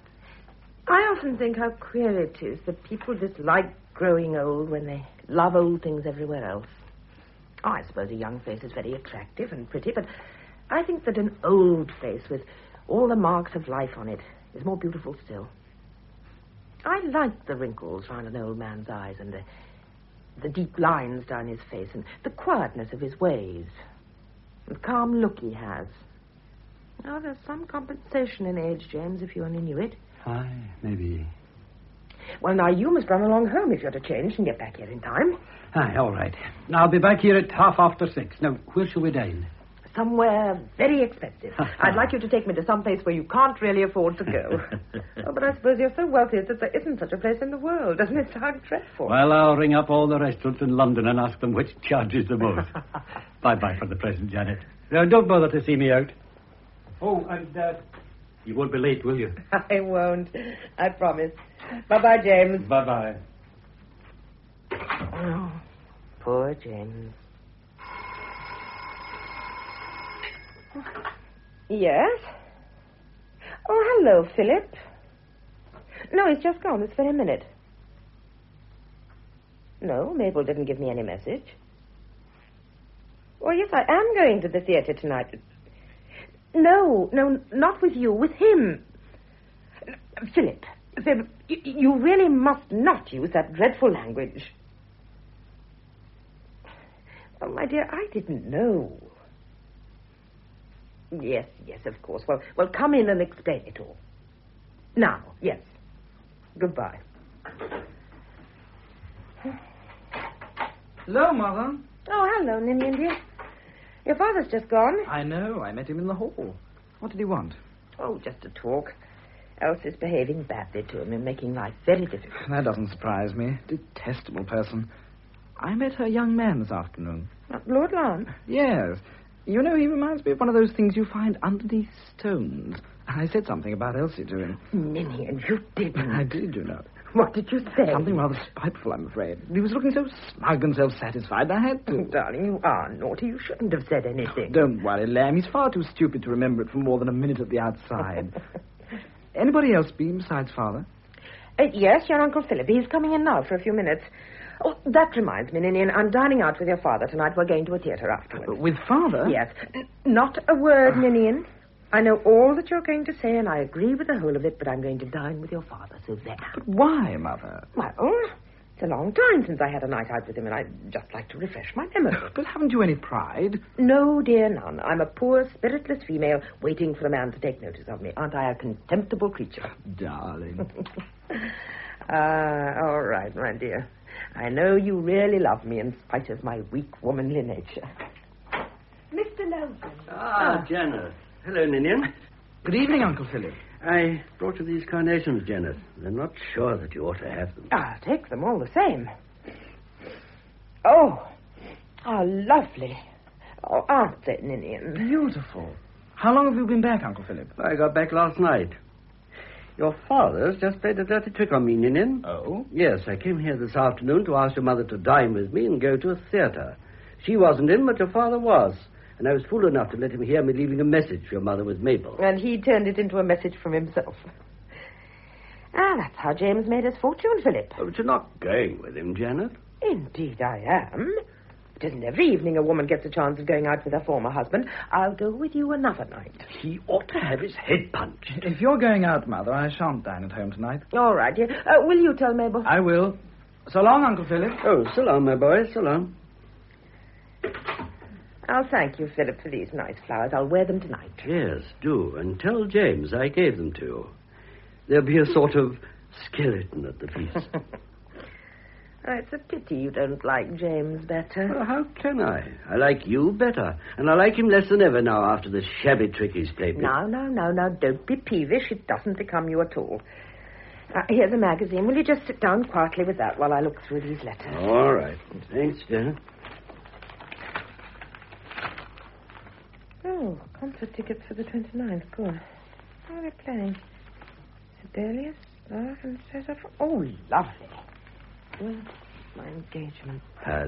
I often think how queer it is that people dislike growing old when they love old things everywhere else. Oh, I suppose a young face is very attractive and pretty, but I think that an old face with all the marks of life on it is more beautiful still. I like the wrinkles round an old man's eyes and the deep lines down his face and the quietness of his ways. The calm look he has. Oh, there's some compensation in age, James, if you only knew it. Aye, maybe. Well, now, you must run along home if you're to change and get back here in time. Aye, all right. I'll be back here at 6:30. Now, where shall we dine? Somewhere very expensive. I'd like you to take me to some place where you can't really afford to go. Oh, but I suppose you're so wealthy that there isn't such a place in the world. Doesn't it sound dreadful? Well, I'll ring up all the restaurants in London and ask them which charges the most. Bye-bye for the present, Janet. Don't bother to see me out. Oh, and you won't be late, will you? I won't. I promise. Bye-bye, James. Bye-bye. Oh, poor James. Yes? Oh, hello, Philip. No, he's just gone this very minute. No, Mabel didn't give me any message. Oh, yes, I am going to the theatre tonight. No, not with you, with him. Philip, you really must not use that dreadful language. Oh, my dear, I didn't know. Yes, of course. Well, come in and explain it all. Now, yes. Goodbye. Hello, Mother. Oh, hello, Ninian, dear. Your father's just gone. I know. I met him in the hall. What did he want? Oh, just to talk. Elsie's behaving badly to him and making life very difficult. That doesn't surprise me. Detestable person. I met her young man this afternoon. Lord Larne? Yes. You know, he reminds me of one of those things you find underneath stones. I said something about Elsie to him. Ninian, you didn't. I did, you know. What did you say? Something rather spiteful, I'm afraid. He was looking so smug and self-satisfied, I had to. Oh, darling, you are naughty. You shouldn't have said anything. Don't worry, Lamb. He's far too stupid to remember it for more than a minute at the outside. Anybody else been besides Father? Yes, your Uncle Philip. He's coming in now for a few minutes. Oh, that reminds me, Ninian. I'm dining out with your father tonight. We're going to a theatre afterwards. With Father? Yes. Not a word, Ninian. I know all that you're going to say, and I agree with the whole of it, but I'm going to dine with your father, so there. But why, Mother? Well, it's a long time since I had a night out with him, and I'd just like to refresh my memory. But haven't you any pride? No, dear, none. I'm a poor, spiritless female waiting for a man to take notice of me. Aren't I a contemptible creature? Darling. All right, my dear. I know you really love me in spite of my weak womanly nature. Mr. Logan. Janet. Hello, Ninian. Good evening, Uncle Philip. I brought you these carnations, Janet. I'm not sure that you ought to have them. I'll take them all the same. Oh, how lovely. Oh, aren't they, Ninian? Beautiful. How long have you been back, Uncle Philip? I got back last night. Your father's just played a dirty trick on me, Ninian. Oh? Yes, I came here this afternoon to ask your mother to dine with me and go to a theatre. She wasn't in, but your father was. And I was fool enough to let him hear me leaving a message for your mother with Mabel. And he turned it into a message from himself. That's how James made his fortune, Philip. Oh, but you're not going with him, Janet. Indeed I am. It isn't every evening a woman gets a chance of going out with her former husband. I'll go with you another night. He ought to have his head punched. If you're going out, Mother, I shan't dine at home tonight. All right, dear. Will you tell Mabel? I will. So long, Uncle Philip. Oh, so long, my boy, so long. I'll thank you, Philip, for these nice flowers. I'll wear them tonight. Yes, do. And tell James I gave them to you. There'll be a sort of skeleton at the feast. It's a pity you don't like James better. Well, how can I? I like you better. And I like him less than ever now after the shabby trick he's played me. Now, don't be peevish. It doesn't become you at all. Here's a magazine. Will you just sit down quietly with that while I look through these letters? All right. Thanks, Janet. Oh, concert tickets for the 29th. Good. How are they playing? Sibelius, Lark, and Cesar. Oh, lovely. Where's my engagement?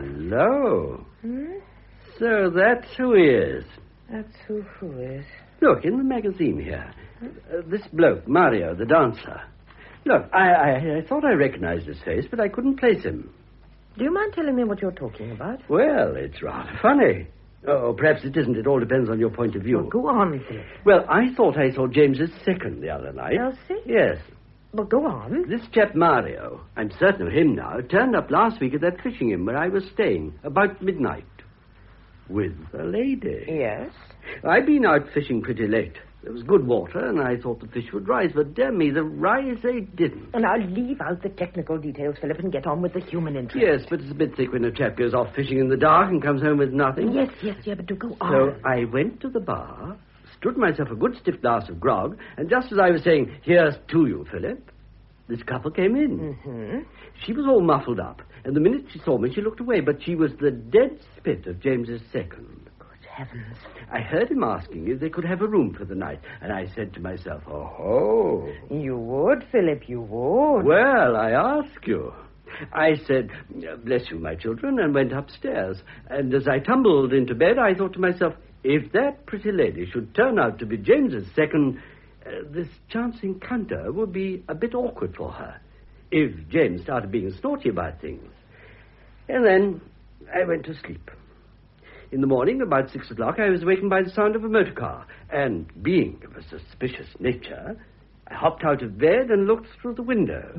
Hello. Hmm? So that's who he is. That's who is. Look, in the magazine here. This bloke, Mario, the dancer. Look, I thought I recognized his face, but I couldn't place him. Do you mind telling me what you're talking about? Well, it's rather funny. Oh, perhaps it isn't. It all depends on your point of view. Well, go on, Philip. Well, I thought I saw James's second the other night. Elsie? Yes. Well, go on. This chap Mario, I'm certain of him now, turned up last week at that fishing inn where I was staying, about midnight. With a lady. Yes? I'd been out fishing pretty late. There was good water, and I thought the fish would rise, but damn me, the rise they didn't. And I'll leave out the technical details, Philip, and get on with the human interest. Yes, but it's a bit thick when a chap goes off fishing in the dark and comes home with nothing. Yes, but do go on. So I went to the bar, stood myself a good stiff glass of grog, and just as I was saying, "Here's to you, Philip," this couple came in. Mm-hmm. She was all muffled up, and the minute she saw me, she looked away, but she was the dead spit of James's second. Heavens. I heard him asking if they could have a room for the night, and I said to myself, oh. You would, Philip, you would. Well, I ask you. I said, bless you, my children, and went upstairs. And as I tumbled into bed, I thought to myself, if that pretty lady should turn out to be James's second, this chance encounter would be a bit awkward for her, if James started being snotty about things. And then I went to sleep. In the morning, about 6 o'clock, I was awakened by the sound of a motor car, and being of a suspicious nature, I hopped out of bed and looked through the window.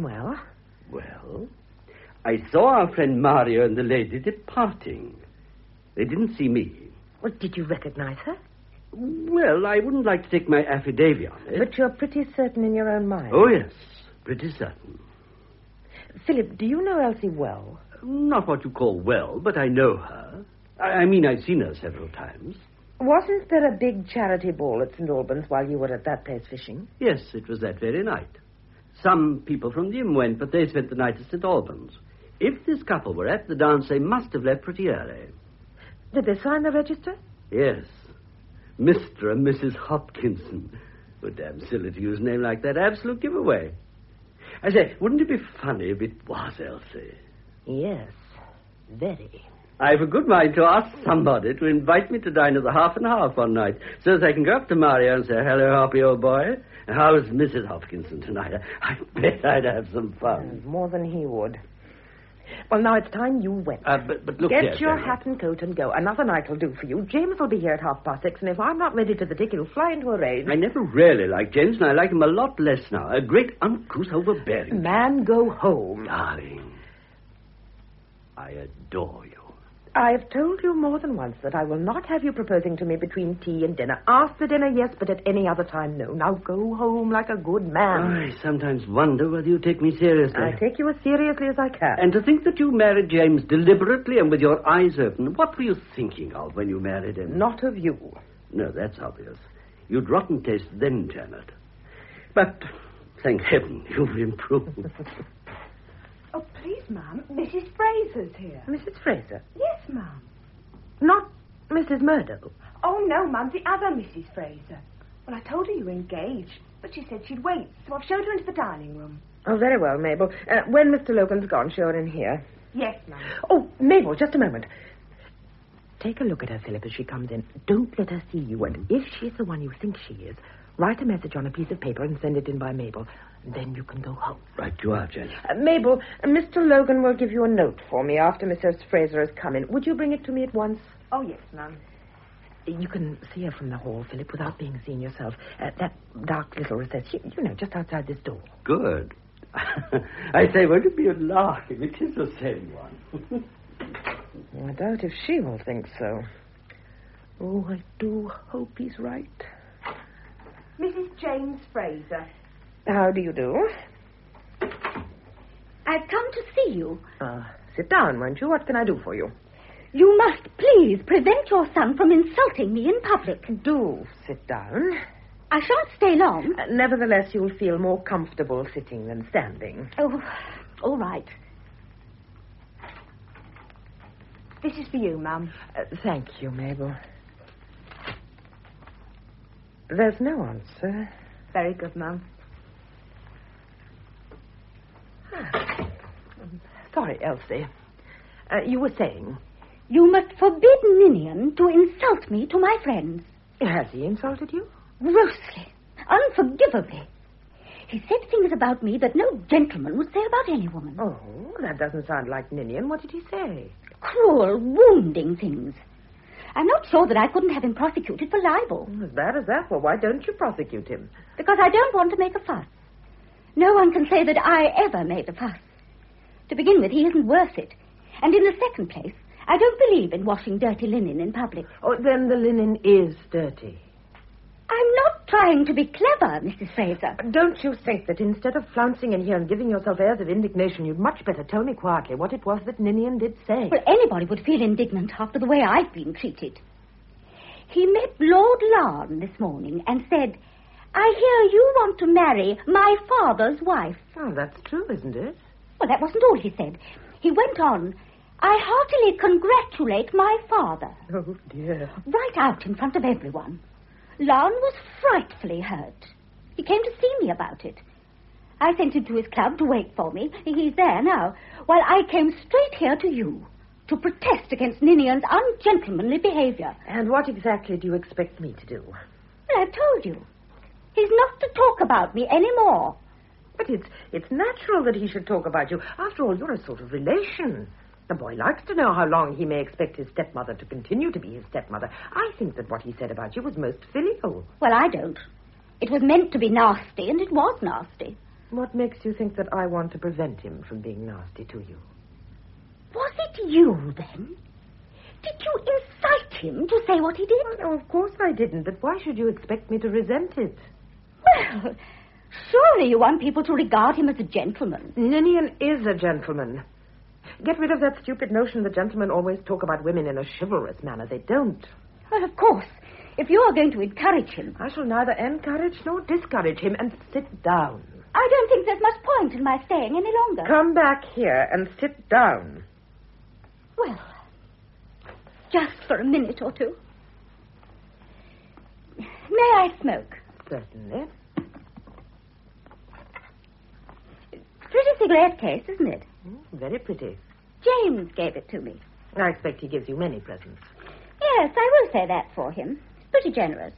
Well, I saw our friend Mario and the lady departing. They didn't see me. Well, did you recognize her? Well, I wouldn't like to take my affidavit on it. But you're pretty certain in your own mind. Oh, yes, pretty certain. Philip, do you know Elsie well? Not what you call well, but I know her. I mean, I've seen her several times. Wasn't there a big charity ball at St. Albans while you were at that place fishing? Yes, it was that very night. Some people from the inn went, but they spent the night at St. Albans. If this couple were at the dance, they must have left pretty early. Did they sign the register? Yes. Mr. and Mrs. Hopkinson. Oh, damn silly to use a name like that. Absolute giveaway. I say, wouldn't it be funny if it was Elsie? Yes, very. I've a good mind to ask somebody to invite me to dine at the Half and Half one night, so that I can go up to Mario and say, hello, Hoppy, old boy. How's Mrs. Hopkinson tonight? I bet I'd have some fun. More than he would. Well, now it's time you went. But look here, Get your Jane. hat and coat and go. Another night will do for you. James will be here at 6:30, and if I'm not ready to the tick, he'll fly into a rage. I never really liked James, and I like him a lot less now. A great uncouth overbearing. Man, go home. Darling, I adore you. I've told you more than once that I will not have you proposing to me between tea and dinner. After dinner, yes, but at any other time, no. Now go home like a good man. I sometimes wonder whether you take me seriously. I take you as seriously as I can. And to think that you married James deliberately and with your eyes open. What were you thinking of when you married him? Not of you. No, that's obvious. You'd rotten taste then, Janet. But, thank heaven, you've improved. Oh, please, ma'am. Mrs. Fraser's here. Mrs. Fraser? Yes, ma'am. Not Mrs. Murdo? Oh, no, ma'am. The other Mrs. Fraser. Well, I told her you were engaged, but she said she'd wait, so I've showed her into the dining room. Oh, very well, Mabel. When Mr. Logan's gone, show her in here. Yes, ma'am. Oh, Mabel, just a moment. Take a look at her, Philip, as she comes in. Don't let her see you, and if she's the one you think she is, write a message on a piece of paper and send it in by Mabel. Then you can go home. Right you are, Janet. Mabel, Mr. Logan will give you a note for me after Mrs. Fraser has come in. Would you bring it to me at once? Oh, yes, ma'am. You can see her from the hall, Philip, without being seen yourself. That dark little recess, you know, just outside this door. Good. I say, won't it be a lark if it is the same one? I doubt if she will think so. Oh, I do hope he's right. Mrs. James Fraser. How do you do? I've come to see you. Sit down, won't you? What can I do for you? You must please prevent your son from insulting me in public. Do sit down. I shan't stay long. Nevertheless, you'll feel more comfortable sitting than standing. Oh, all right. This is for you, ma'am. Thank you, Mabel. There's no answer. Very good, ma'am. Sorry, Elsie. You were saying? You must forbid Ninian to insult me to my friends. Has he insulted you? Grossly. Unforgivably. He said things about me that no gentleman would say about any woman. Oh, that doesn't sound like Ninian. What did he say? Cruel, wounding things. I'm not sure that I couldn't have him prosecuted for libel. As bad as that? Well, why don't you prosecute him? Because I don't want to make a fuss. No one can say that I ever made a fuss. To begin with, he isn't worth it. And in the second place, I don't believe in washing dirty linen in public. Oh, then the linen is dirty. I'm not trying to be clever, Mrs. Fraser. Don't you think that instead of flouncing in here and giving yourself airs of indignation, you'd much better tell me quietly what it was that Ninian did say? Well, anybody would feel indignant after the way I've been treated. He met Lord Larne this morning and said, I hear you want to marry my father's wife. Oh, that's true, isn't it? Well, that wasn't all he said. He went on, I heartily congratulate my father. Oh, dear. Right out in front of everyone. Larne was frightfully hurt. He came to see me about it. I sent him to his club to wait for me. He's there now. While I came straight here to you to protest against Ninian's ungentlemanly behavior. And what exactly do you expect me to do? Well, I've told you. He's not to talk about me anymore. But it's natural that he should talk about you. After all, you're a sort of relation. The boy likes to know how long he may expect his stepmother to continue to be his stepmother. I think that what he said about you was most filial. Well, I don't. It was meant to be nasty, and it was nasty. What makes you think that I want to prevent him from being nasty to you? Was it you, then? Did you incite him to say what he did? Well, no, of course I didn't, but why should you expect me to resent it? Well, surely you want people to regard him as a gentleman. Ninian is a gentleman. Get rid of that stupid notion that gentlemen always talk about women in a chivalrous manner. They don't. Well, of course. If you are going to encourage him... I shall neither encourage nor discourage him. And sit down. I don't think there's much point in my staying any longer. Come back here and sit down. Well, just for a minute or two. May I smoke? Certainly. Pretty cigarette case, isn't it? Very pretty. James gave it to me. I expect he gives you many presents. Yes, I will say that for him. It's pretty generous.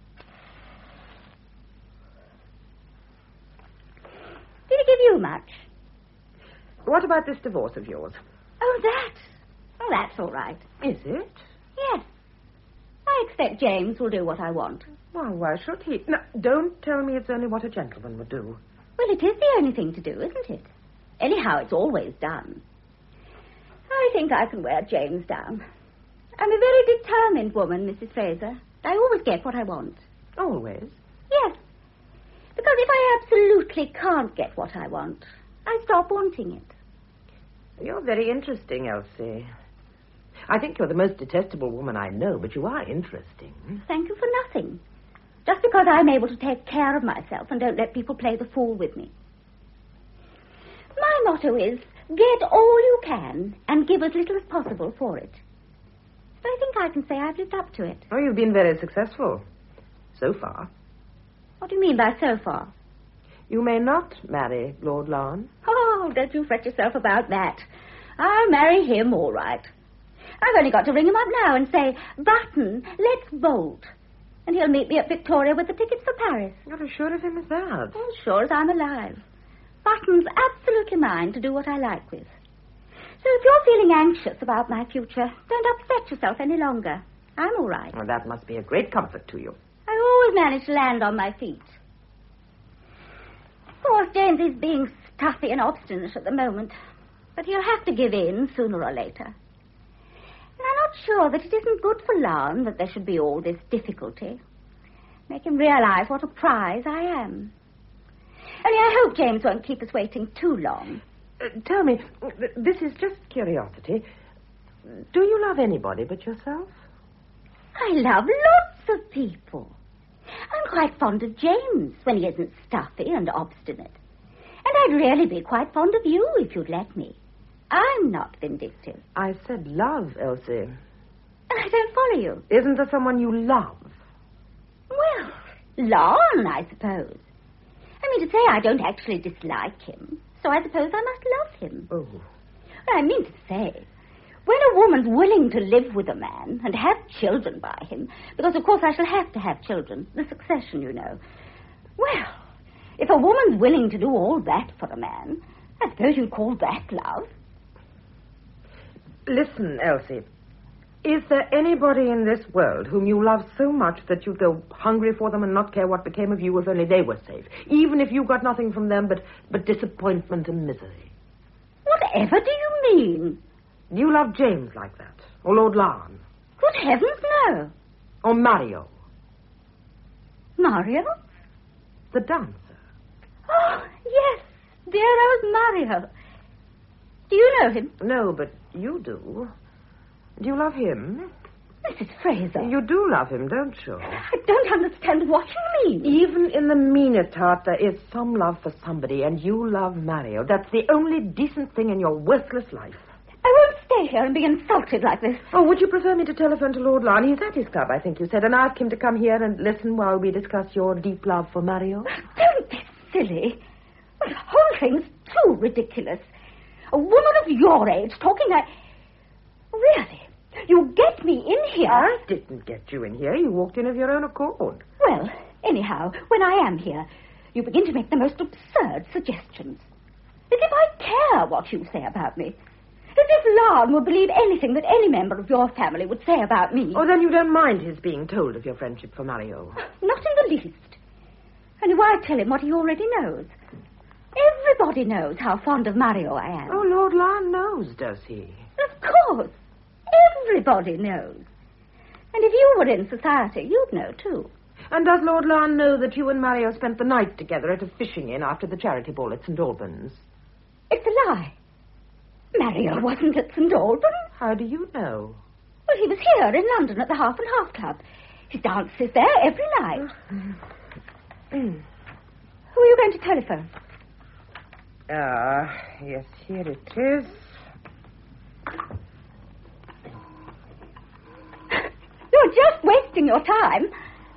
Did he give you much? What about this divorce of yours? Oh, that? Oh, that's all right. Is it? Yes. I expect James will do what I want. Well, why should he? Now, don't tell me it's only what a gentleman would do. Well, it is the only thing to do, isn't it? Anyhow, it's always done. I think I can wear James down. I'm a very determined woman, Mrs. Fraser. I always get what I want. Always? Yes. Because if I absolutely can't get what I want, I stop wanting it. You're very interesting, Elsie. I think you're the most detestable woman I know, but you are interesting. Thank you for nothing. Just because I'm able to take care of myself and don't let people play the fool with me. My motto is, get all you can and give as little as possible for it. So I think I can say I've lived up to it. Oh, you've been very successful. So far. What do you mean by so far? You may not marry Lord Larne. Oh, don't you fret yourself about that. I'll marry him all right. I've only got to ring him up now and say, Button, let's bolt. And he'll meet me at Victoria with the tickets for Paris. You're as sure of him as that? As sure as I'm alive. Button's absolutely mine to do what I like with. So if you're feeling anxious about my future, don't upset yourself any longer. I'm all right. Well, that must be a great comfort to you. I always manage to land on my feet. Of course, James is being stuffy and obstinate at the moment, but he'll have to give in sooner or later. And I'm not sure that it isn't good for Larne that there should be all this difficulty. Make him realize what a prize I am. Only I hope James won't keep us waiting too long. Tell me, this is just curiosity. Do you love anybody but yourself? I love lots of people. I'm quite fond of James when he isn't stuffy and obstinate. And I'd really be quite fond of you if you'd let me. I'm not vindictive. I said love, Elsie. I don't follow you. Isn't there someone you love? Well, Larne, I suppose. I mean to say I don't actually dislike him, so I suppose I must love him. Oh. Well, I mean to say, when a woman's willing to live with a man and have children by him, because of course I shall have to have children, the succession, you know. Well, if a woman's willing to do all that for a man, I suppose you'd call that love. Listen, Elsie. Is there anybody in this world whom you love so much that you'd go hungry for them and not care what became of you if only they were safe? Even if you got nothing from them but disappointment and misery? Whatever do you mean? Do you love James like that? Or Lord Larne? Good heavens, no. Or Mario? Mario? The dancer. Oh, yes, dear old Mario. Do you know him? No, but you do. Do you love him? Mrs. Fraser. You do love him, don't you? I don't understand what you mean. Even in the meanest heart, there is some love for somebody, and you love Mario. That's the only decent thing in your worthless life. I won't stay here and be insulted like this. Oh, would you prefer me to telephone to Lord Larne? He's at his club, I think you said, and ask him to come here and listen while we discuss your deep love for Mario? Don't be silly. The whole thing's too ridiculous. A woman of your age talking like... Really? You get me in here? I didn't get you in here. You walked in of your own accord. Well, anyhow, when I am here, you begin to make the most absurd suggestions. As if I care what you say about me. As if Larne would believe anything that any member of your family would say about me. Oh, then you don't mind his being told of your friendship for Mario? Not in the least. Only why tell him what he already knows? Everybody knows how fond of Mario I am. Oh, Lord Larne knows, does he? Of course. Everybody knows. And if you were in society, you'd know, too. And does Lord Larne know that you and Mario spent the night together at a fishing inn after the charity ball at St. Albans? It's a lie. Mario wasn't at St. Albans. How do you know? Well, he was here in London at the Half and Half Club. He dances there every night. Who are you going to telephone? Yes, here it is. You're just wasting your time.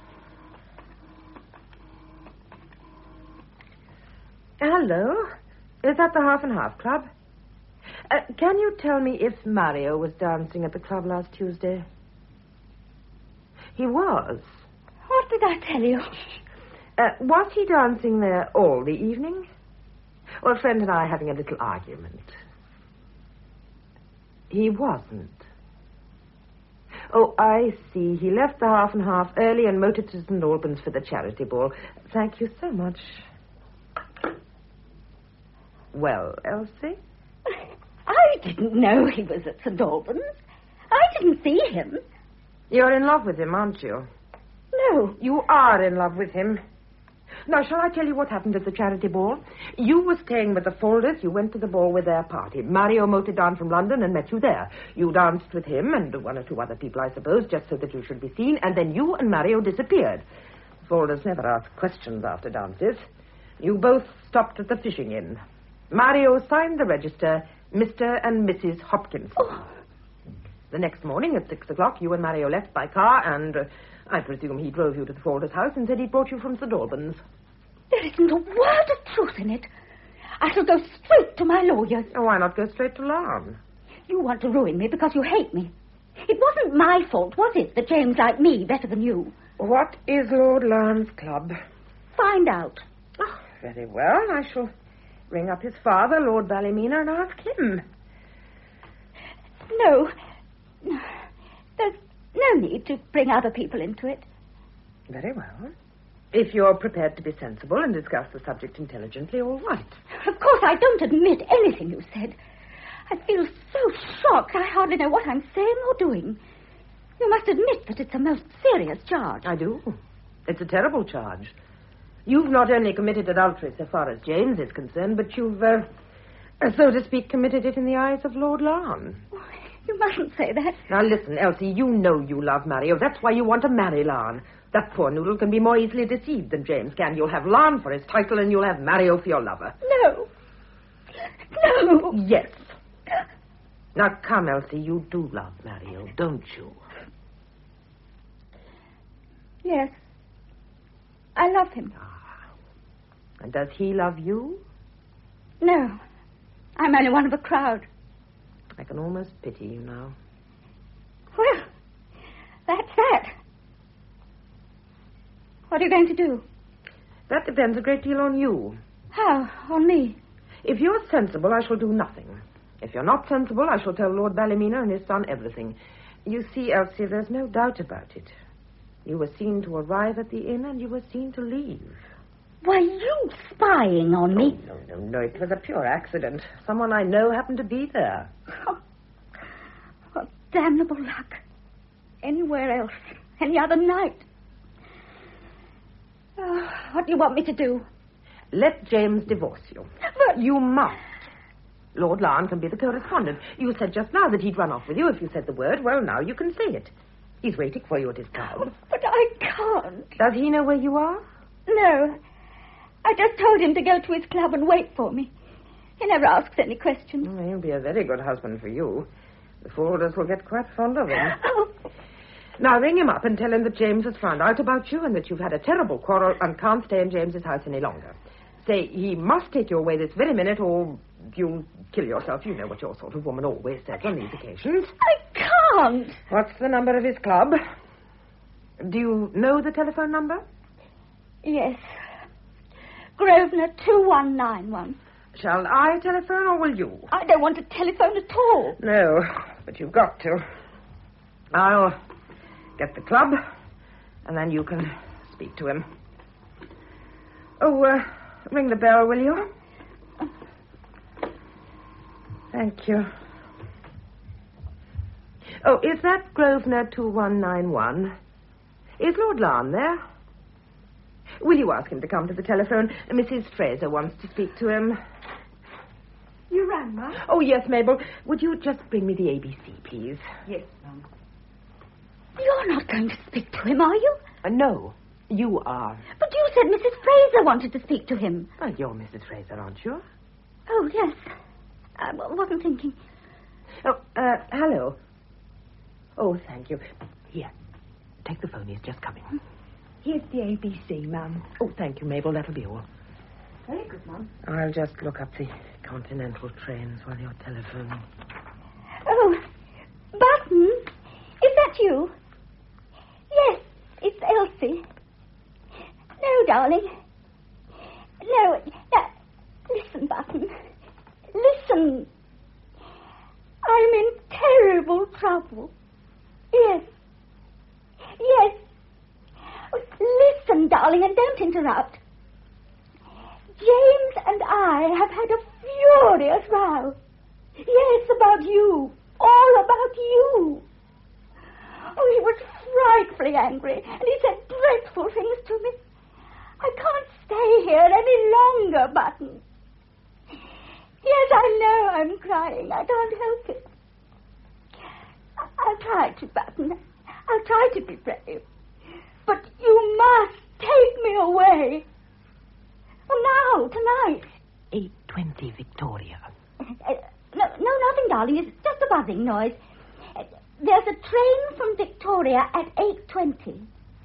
Hello. Is that the Half and Half Club? Can you tell me if Mario was dancing at the club last Tuesday? He was. What did I tell you? Was he dancing there all the evening? Well, a friend and I are having a little argument. He wasn't. Oh, I see. He left the Half and Half early and motored to St. Albans for the charity ball. Thank you so much. Well, Elsie? I didn't know he was at St. Albans. I didn't see him. You're in love with him, aren't you? No. You are in love with him. Now, shall I tell you what happened at the charity ball? You were staying with the Folders. You went to the ball with their party. Mario motored down from London and met you there. You danced with him and one or two other people, I suppose, just so that you should be seen, and then you and Mario disappeared. The Folders never ask questions after dances. You both stopped at the fishing inn. Mario signed the register, Mr. and Mrs. Hopkinson. Oh. The next morning at 6 o'clock, you and Mario left by car, and I presume he drove you to the Folders' house and said he'd brought you from St. Albans. There isn't a word of truth in it. I shall go straight to my lawyers. Oh, why not go straight to Larne? You want to ruin me because you hate me. It wasn't my fault, was it, that James liked me better than you? What is Lord Larne's club? Find out. Oh, very well. I shall ring up his father, Lord Ballymena, and ask him. No. There's no need to bring other people into it. Very well. If you're prepared to be sensible and discuss the subject intelligently, all right. Of course, I don't admit anything you said. I feel so shocked I hardly know what I'm saying or doing. You must admit that it's a most serious charge. I do. It's a terrible charge. You've not only committed adultery so far as James is concerned, but you've, so to speak, committed it in the eyes of Lord Larne. Oh, you mustn't say that. Now, listen, Elsie, you know you love Mario. That's why you want to marry Larne. That poor noodle can be more easily deceived than James can. You'll have Larne for his title, and you'll have Mario for your lover. No. No. Yes. Now, come, Elsie, you do love Mario, don't you? Yes. I love him. And does he love you? No. I'm only one of a crowd. I can almost pity you now. Well, that's that. What are you going to do? That depends a great deal on you. How? On me? If you're sensible, I shall do nothing. If you're not sensible, I shall tell Lord Ballymena and his son everything. You see, Elsie, there's no doubt about it. You were seen to arrive at the inn and you were seen to leave. Were you spying on me? Oh, no. It was a pure accident. Someone I know happened to be there. Oh, what damnable luck. Anywhere else. Any other night. Oh, what do you want me to do? Let James divorce you. But you must. Lord Larne can be the correspondent. You said just now that he'd run off with you if you said the word. Well, now you can say it. He's waiting for you at his club. But I can't. Does he know where you are? No. I just told him to go to his club and wait for me. He never asks any questions. Oh, he'll be a very good husband for you. The Folders will get quite fond of him. Oh. Now ring him up and tell him that James has found out about you and that you've had a terrible quarrel and can't stay in James's house any longer. Say he must take you away this very minute or you'll kill yourself. You know what your sort of woman always says on these occasions. I can't. What's the number of his club? Do you know the telephone number? Yes. Grosvenor 2191. Shall I telephone or will you? I don't want to telephone at all. No, but you've got to. I'll get the club, and then you can speak to him. Oh, ring the bell, will you? Thank you. Oh, is that Grosvenor 2191? Is Lord Larne there? Will you ask him to come to the telephone? Mrs. Fraser wants to speak to him. You rang, Mum? Oh, yes, Mabel. Would you just bring me the ABC, please? Yes, Mum. You're not going to speak to him, are you? No, you are. But you said Mrs. Fraser wanted to speak to him. Well, you're Mrs. Fraser, aren't you? Oh, yes. I wasn't thinking. Oh, hello. Oh, thank you. Here, take the phone. He's just coming. Here's the ABC, Mum. Oh, thank you, Mabel. That'll be all. Very good, Mum. I'll just look up the continental trains while you're telephoning. Oh, Button, is that you? Yes, it's Elsie. No, darling. No, listen, Button. Listen. I'm in terrible trouble. Yes. Yes. Listen, darling, and don't interrupt. James and I have had a furious row. Yes, about you. All about you. Oh, he was frightfully angry, and he said dreadful things to me. I can't stay here any longer, Button. Yes, I know I'm crying. I can't help it. I'll try to, Button. I'll try to be brave. But you must take me away. Oh, now, tonight. 8:20 Victoria. No, nothing, darling. It's just a buzzing noise. There's a train from Victoria at 8:20.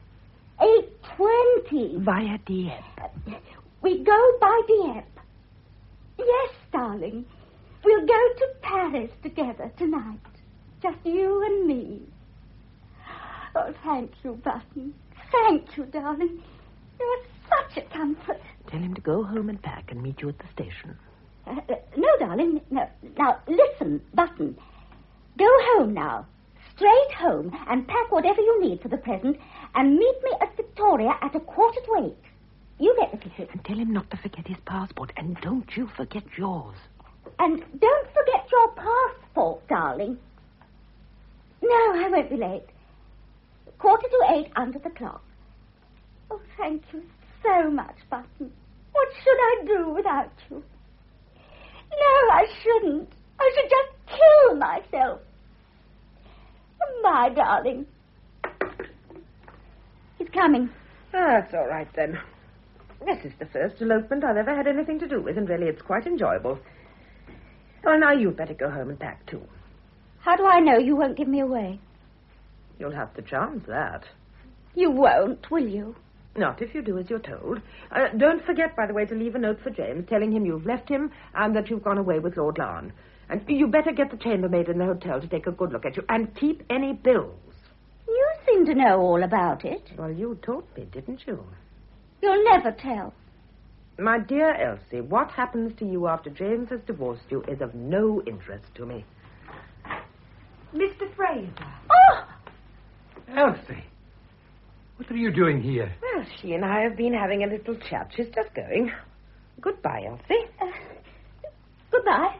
8:20. Via Dieppe. We go by Dieppe. Yes, darling. We'll go to Paris together tonight. Just you and me. Oh, thank you, Button. Thank you, darling. You're such a comfort. Tell him to go home and pack and meet you at the station. No, darling. No. Now, listen, Button. Go home now. Straight home and pack whatever you need for the present and meet me at Victoria at 8:15. You get the ticket. And tell him not to forget his passport. And don't you forget yours. And don't forget your passport, darling. No, I won't be late. 7:45 under the clock. Oh, thank you so much, Button. What should I do without you? No, I shouldn't. I should just kill myself. Goodbye, darling. He's coming. That's all right, then. This is the first elopement I've ever had anything to do with, and really it's quite enjoyable. Well, now you'd better go home and pack, too. How do I know you won't give me away? You'll have to chance that. You won't, will you? Not if you do as you're told. Don't forget, by the way, to leave a note for James, telling him you've left him and that you've gone away with Lord Larne. And you better get the chambermaid in the hotel to take a good look at you, and keep any bills. You seem to know all about it. Well, you told me, didn't you? You'll never tell. My dear Elsie, what happens to you after James has divorced you is of no interest to me. Mr. Fraser. Oh! Elsie, what are you doing here? Well, she and I have been having a little chat. She's just going. Goodbye, Elsie. Goodbye.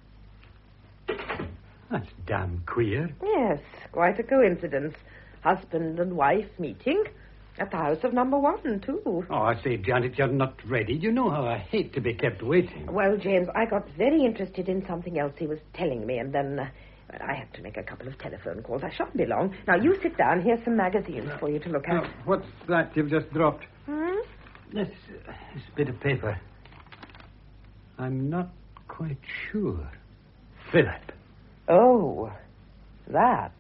That's damn queer. Yes, quite a coincidence. Husband and wife meeting at the house of number 1, too. Oh, I say, Janet, you're not ready. You know how I hate to be kept waiting. Well, James, I got very interested in something else he was telling me, and then I had to make a couple of telephone calls. I shan't be long. Now, you sit down. Here's some magazines for you to look at. What's that you've just dropped? Hmm? This bit of paper. I'm not quite sure. Philip. Oh, that.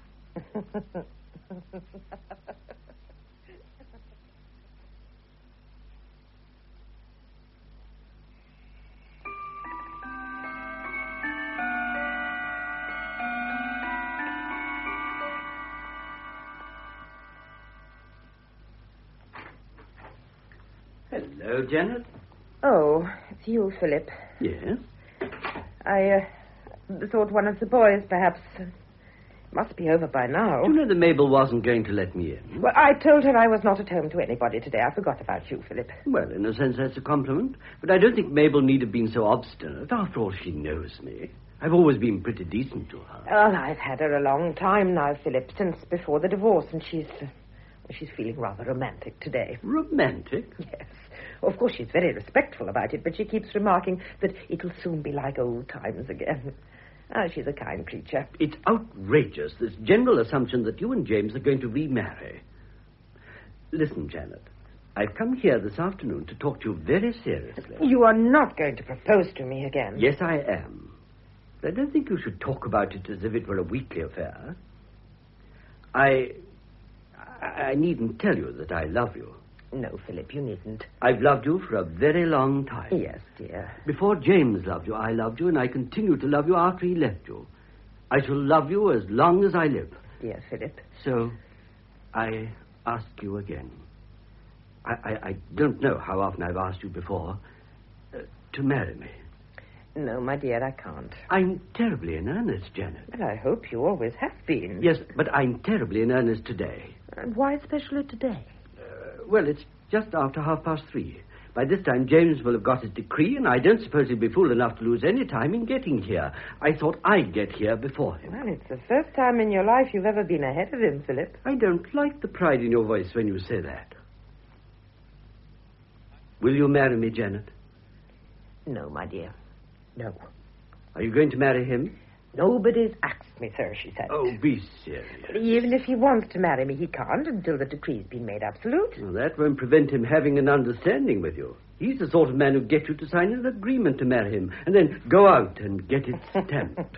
Hello, Janet. Oh, it's you, Philip. Yes? I thought one of the boys perhaps must be over by now. Do you know that Mabel wasn't going to let me in? Well, I told her I was not at home to anybody today. I forgot about you, Philip. Well, in a sense, that's a compliment. But I don't think Mabel need have been so obstinate. After all, she knows me. I've always been pretty decent to her. Well, I've had her a long time now, Philip, since before the divorce, and she's feeling rather romantic today. Romantic? Yes. Of course, she's very respectful about it, but she keeps remarking that it'll soon be like old times again. Oh, she's a kind creature. It's outrageous, this general assumption that you and James are going to remarry. Listen, Janet. I've come here this afternoon to talk to you very seriously. You are not going to propose to me again. Yes, I am. But I don't think you should talk about it as if it were a weekly affair. I needn't tell you that I love you. No, Philip, you needn't. I've loved you for a very long time. Yes, dear. Before James loved you, I loved you, and I continue to love you after he left you. I shall love you as long as I live. Yes, Philip. So, I ask you again. I don't know how often I've asked you before to marry me. No, my dear, I can't. I'm terribly in earnest, Janet. But I hope you always have been. Yes, but I'm terribly in earnest today. And why especially today? Well, it's just after 3:30. By this time, James will have got his decree, and I don't suppose he'll be fool enough to lose any time in getting here. I thought I'd get here before him. Well, it's the first time in your life you've ever been ahead of him, Philip. I don't like the pride in your voice when you say that. Will you marry me, Janet? No, my dear. No. Are you going to marry him? Nobody's asked me, sir, she said. Oh, be serious. Even if he wants to marry me, he can't until the decree's been made absolute. Well, that won't prevent him having an understanding with you. He's the sort of man who'd get you to sign an agreement to marry him and then go out and get it stamped.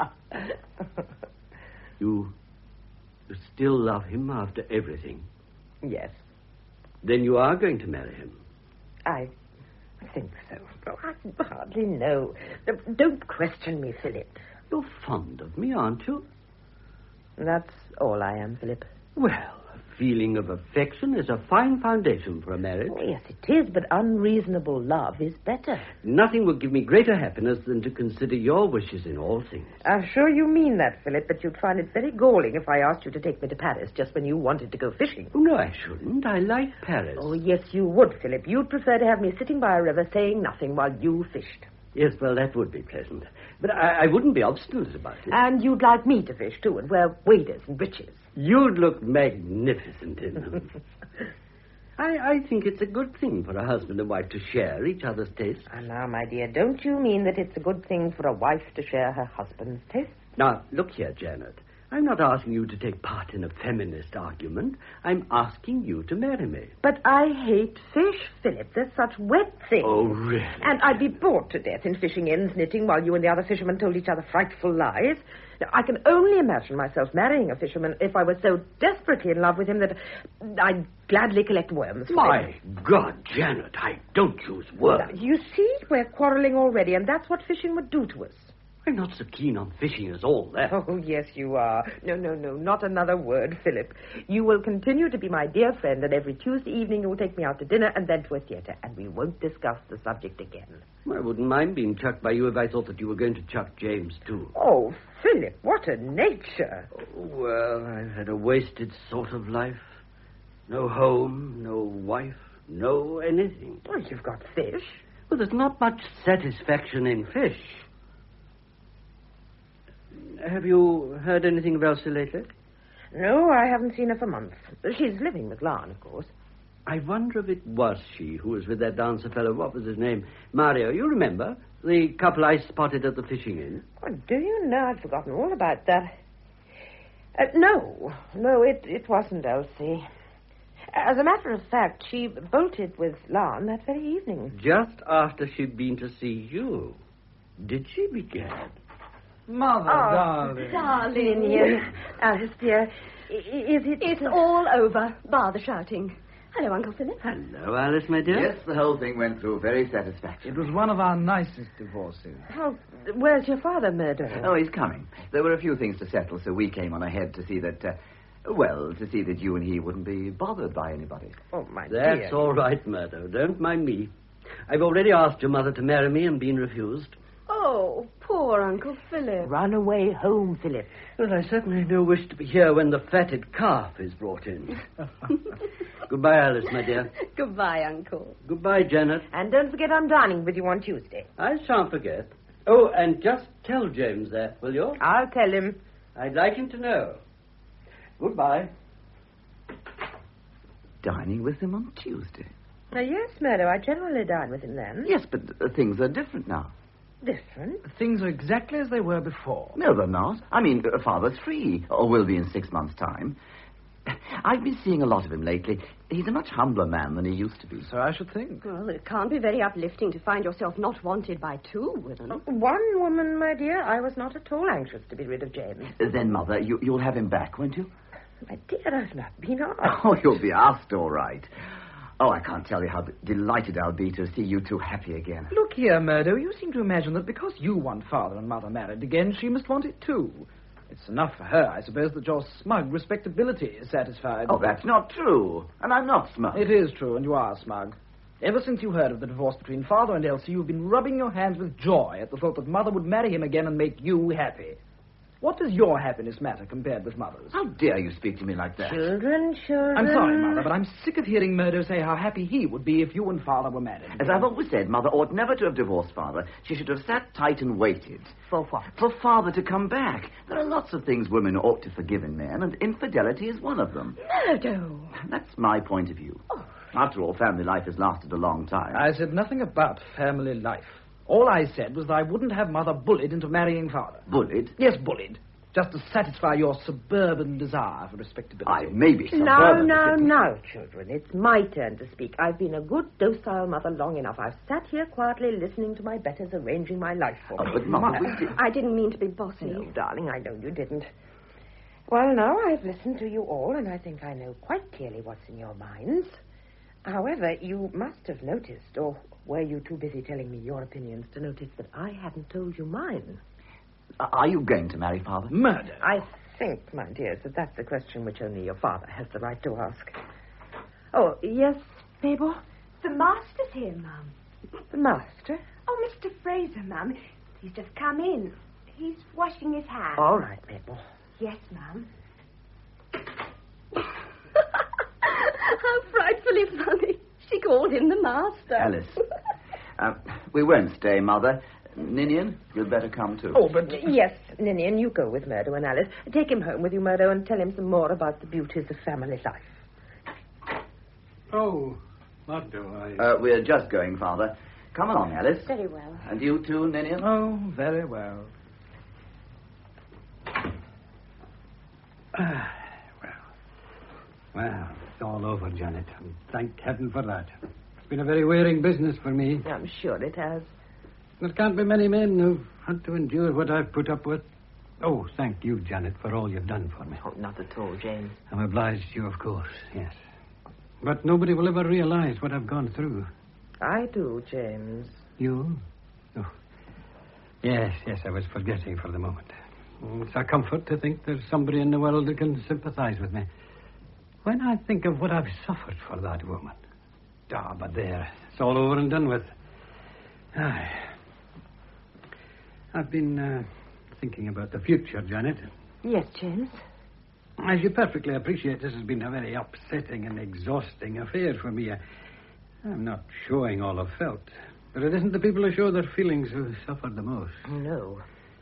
You still love him after everything? Yes. Then you are going to marry him? I think so. Oh, I hardly know. Don't question me, Philip. You're fond of me, aren't you? That's all I am, Philip. Well, a feeling of affection is a fine foundation for a marriage. Oh, yes, it is, but unreasonable love is better. Nothing would give me greater happiness than to consider your wishes in all things. I'm sure you mean that, Philip, but you'd find it very galling if I asked you to take me to Paris just when you wanted to go fishing. Oh, no, I shouldn't. I like Paris. Oh, yes, you would, Philip. You'd prefer to have me sitting by a river saying nothing while you fished. Yes, well, that would be pleasant. But I wouldn't be obstinate about it. And you'd like me to fish, too, and wear waders and breeches. You'd look magnificent in them. I think it's a good thing for a husband and wife to share each other's tastes. And now, my dear, don't you mean that it's a good thing for a wife to share her husband's tastes? Now, look here, Janet. I'm not asking you to take part in a feminist argument. I'm asking you to marry me. But I hate fish, Philip. They're such wet things. Oh, really? And I'd be bored to death in fishing ends, knitting, while you and the other fishermen told each other frightful lies. Now, I can only imagine myself marrying a fisherman if I was so desperately in love with him that I'd gladly collect worms for My him. God, Janet, I don't use words. Now, you see, we're quarreling already, and that's what fishing would do to us. I'm not so keen on fishing as all that. Oh, yes, you are. No, not another word, Philip. You will continue to be my dear friend, and every Tuesday evening you will take me out to dinner and then to a theatre, and we won't discuss the subject again. I wouldn't mind being chucked by you if I thought that you were going to chuck James, too. Oh, Philip, what a nature. Oh, well, I've had a wasted sort of life. No home, no wife, no anything. Well, you've got fish. Well, there's not much satisfaction in fish. Have you heard anything of Elsie lately? No, I haven't seen her for months. She's living with Lon, of course. I wonder if it was she who was with that dancer fellow. What was his name? Mario, you remember? The couple I spotted at the fishing inn. Oh, do you know? I'd forgotten all about that. No, it wasn't Elsie. As a matter of fact, she bolted with Lon that very evening. Just after she'd been to see you. Did she, begad? Mother, darling. Darling. Alice, dear, is it... It's all over, bar the shouting. Hello, Uncle Philip. Hello, Alice, my dear. Yes, the whole thing went through very satisfactorily. It was one of our nicest divorces. Where's your father, Murdo? Oh, he's coming. There were a few things to settle, so we came on ahead to see that, to see that you and he wouldn't be bothered by anybody. Oh, my dear. That's all right, Murdo. Don't mind me. I've already asked your mother to marry me and been refused. Oh, poor Uncle Philip. Run away home, Philip. Well, I certainly have no wish to be here when the fatted calf is brought in. Goodbye, Alice, my dear. Goodbye, Uncle. Goodbye, Janet. And don't forget I'm dining with you on Tuesday. I shan't forget. Oh, and just tell James that, will you? I'll tell him. I'd like him to know. Goodbye. Dining with him on Tuesday? Yes, Murdo, I generally dine with him then. Yes, but things are different now. Different? Things are exactly as they were before. No, they're not. I mean, Father's free, or will be in 6 months' time. I've been seeing a lot of him lately. He's a much humbler man than he used to be. So I should think. Well, it can't be very uplifting to find yourself not wanted by 2 women. One woman, my dear. I was not at all anxious to be rid of James. Then, Mother, you'll have him back, won't you? My dear, I've not been asked. Oh, you'll be asked, all right. Oh, I can't tell you how delighted I'll be to see you two happy again. Look here, Murdo, you seem to imagine that because you want Father and Mother married again, she must want it too. It's enough for her, I suppose, that your smug respectability is satisfied. Oh, that's not true. And I'm not smug. It is true, and you are smug. Ever since you heard of the divorce between Father and Elsie, you've been rubbing your hands with joy at the thought that Mother would marry him again and make you happy. What does your happiness matter compared with Mother's? How dare you speak to me like that? Children. I'm sorry, Mother, but I'm sick of hearing Murdo say how happy he would be if you and Father were married. As I've always said, Mother ought never to have divorced Father. She should have sat tight and waited. For what? For Father to come back. There are lots of things women ought to forgive in men, and infidelity is one of them. Murdo. That's my point of view. After all, family life has lasted a long time. I said nothing about family life. All I said was that I wouldn't have Mother bullied into marrying Father. Bullied? Yes, bullied. Just to satisfy your suburban desire for respectability. I may be suburban. No, children. It's my turn to speak. I've been a good, docile mother long enough. I've sat here quietly listening to my betters arranging my life for me. But Mother, we did... I didn't mean to be bossy. No, darling, I know you didn't. Well, now I've listened to you all, and I think I know quite clearly what's in your minds. However, you must have noticed, or were you too busy telling me your opinions to notice that I hadn't told you mine? Are you going to marry Father? Murder. I think, my dears, that that's a question which only your father has the right to ask. Oh, yes, Mabel? The master's here, Mum. The master? Oh, Mr. Fraser, Mum. He's just come in. He's washing his hands. All right, Mabel. Yes, Mum. How frightfully funny. She called him the master. Alice. We won't stay, Mother. Ninian, you'd better come too. Oh, but... Yes, Ninian, you go with Murdo and Alice. Take him home with you, Murdo, and tell him some more about the beauties of family life. Oh, what do I... We're just going, Father. Come along, Alice. Very well. And you too, Ninian? Oh, very well. Well, it's all over, Janet. And thank heaven for that. It's been a very wearing business for me. I'm sure it has. There can't be many men who've had to endure what I've put up with. Oh, thank you, Janet, for all you've done for me. Oh, not at all, James. I'm obliged to you, of course, yes. But nobody will ever realize what I've gone through. I do, James. You? Oh. Yes, I was forgetting for the moment. It's a comfort to think there's somebody in the world who can sympathize with me. When I think of what I've suffered for that woman. But there, it's all over and done with. I've been thinking about the future, Janet. Yes, James? As you perfectly appreciate, this has been a very upsetting and exhausting affair for me. I'm not showing all I've felt, but it isn't the people who show their feelings who suffer the most. No.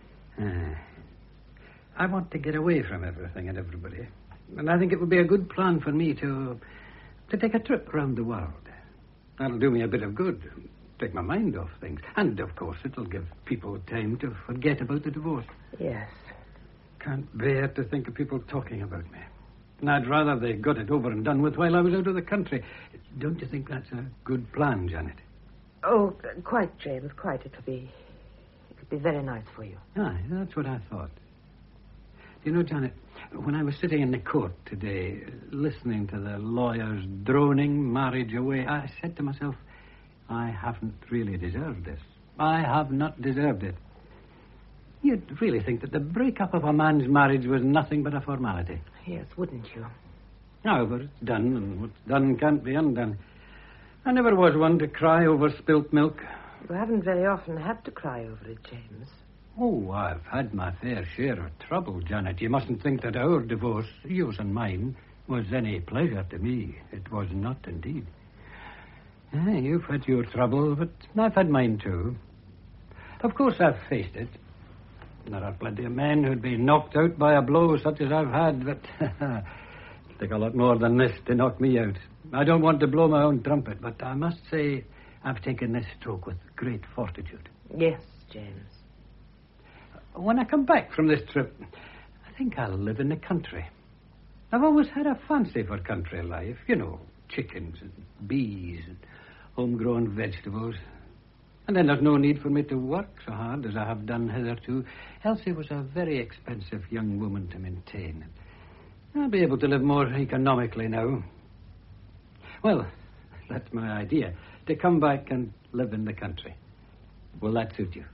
I want to get away from everything and everybody. And I think it would be a good plan for me to take a trip around the world. That'll do me a bit of good. Take my mind off things. And, of course, it'll give people time to forget about the divorce. Yes. Can't bear to think of people talking about me. And I'd rather they got it over and done with while I was out of the country. Don't you think that's a good plan, Janet? Oh, quite, James, quite. It would be very nice for you. Aye, that's what I thought. You know, Janet, when I was sitting in the court today, listening to the lawyers droning marriage away, I said to myself, I haven't really deserved this. I have not deserved it. You'd really think that the breakup of a man's marriage was nothing but a formality. Yes, wouldn't you? However, it's done, and what's done can't be undone. I never was one to cry over spilt milk. You haven't very often had to cry over it, James. Oh, I've had my fair share of trouble, Janet. You mustn't think that our divorce, yours and mine, was any pleasure to me. It was not indeed. You've had your trouble, but I've had mine too. Of course, I've faced it. There are plenty of men who'd be knocked out by a blow such as I've had, but it'll take a lot more than this to knock me out. I don't want to blow my own trumpet, but I must say I've taken this stroke with great fortitude. Yes, James? When I come back from this trip, I think I'll live in the country. I've always had a fancy for country life. You know, chickens and bees and homegrown vegetables. And then there's no need for me to work so hard as I have done hitherto. Elsie was a very expensive young woman to maintain. I'll be able to live more economically now. Well, that's my idea, to come back and live in the country. Will that suit you?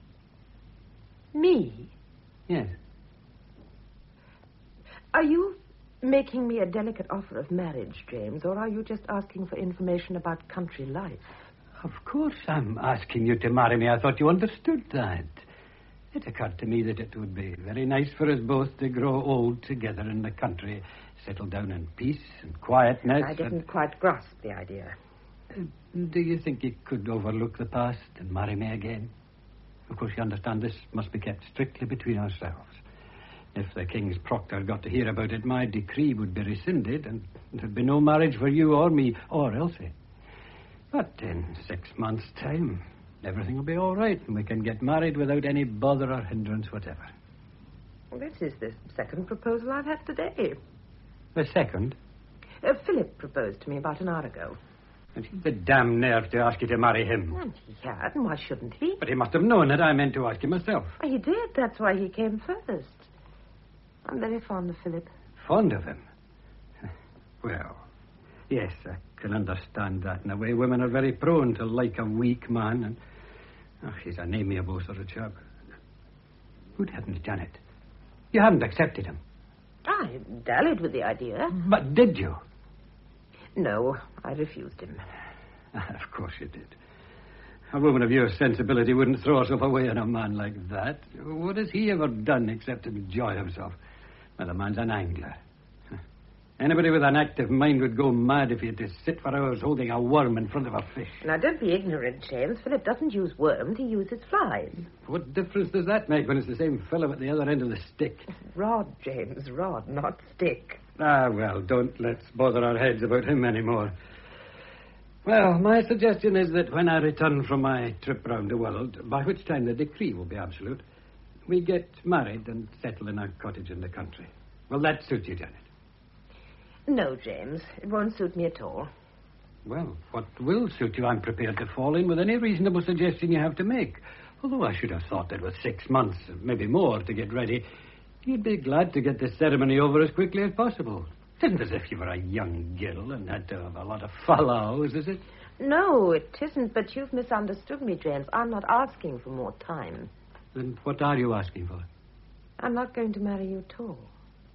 Me? Yes. Are you making me a delicate offer of marriage, James, or are you just asking for information about country life? Of course I'm asking you to marry me. I thought you understood that. It occurred to me that it would be very nice for us both to grow old together in the country, settle down in peace and quietness. I didn't quite grasp the idea. Do you think you could overlook the past and marry me again? Of course, you understand this must be kept strictly between ourselves. If the King's proctor got to hear about it, my decree would be rescinded, and there'd be no marriage for you or me or Elsie. But in 6 months' time, everything will be all right, and we can get married without any bother or hindrance whatever. Well, this is the second proposal I've had today. The second? Philip proposed to me about an hour ago. And he's the damn nerve to ask you to marry him. And he had, and why shouldn't he? But he must have known that I meant to ask him myself. He did. That's why he came first. I'm very fond of Philip. Fond of him? Well, yes, I can understand that. In a way, women are very prone to like a weak man. And he's an amiable sort of chap. Good heavens, Janet. You haven't accepted him. I dallied with the idea. But did you? No, I refused him. Of course you did. A woman of your sensibility wouldn't throw herself away on a man like that. What has he ever done except enjoy himself? Well, the man's an angler. Anybody with an active mind would go mad if he had to sit for hours holding a worm in front of a fish. Now, don't be ignorant, James. Philip doesn't use worms, he uses flies. What difference does that make when it's the same fellow at the other end of the stick? Rod, James, rod, not stick. Ah, well, don't let's bother our heads about him anymore. Well, my suggestion is that when I return from my trip round the world, by which time the decree will be absolute, we get married and settle in a cottage in the country. Will that suit you, Janet? No, James. It won't suit me at all. Well, what will suit you, I'm prepared to fall in with any reasonable suggestion you have to make. Although I should have thought that with 6 months, maybe more, to get ready, you'd be glad to get the ceremony over as quickly as possible. It isn't as if you were a young girl and had to have a lot of fallows, is it? No, it isn't, but you've misunderstood me, James. I'm not asking for more time. Then what are you asking for? I'm not going to marry you at all.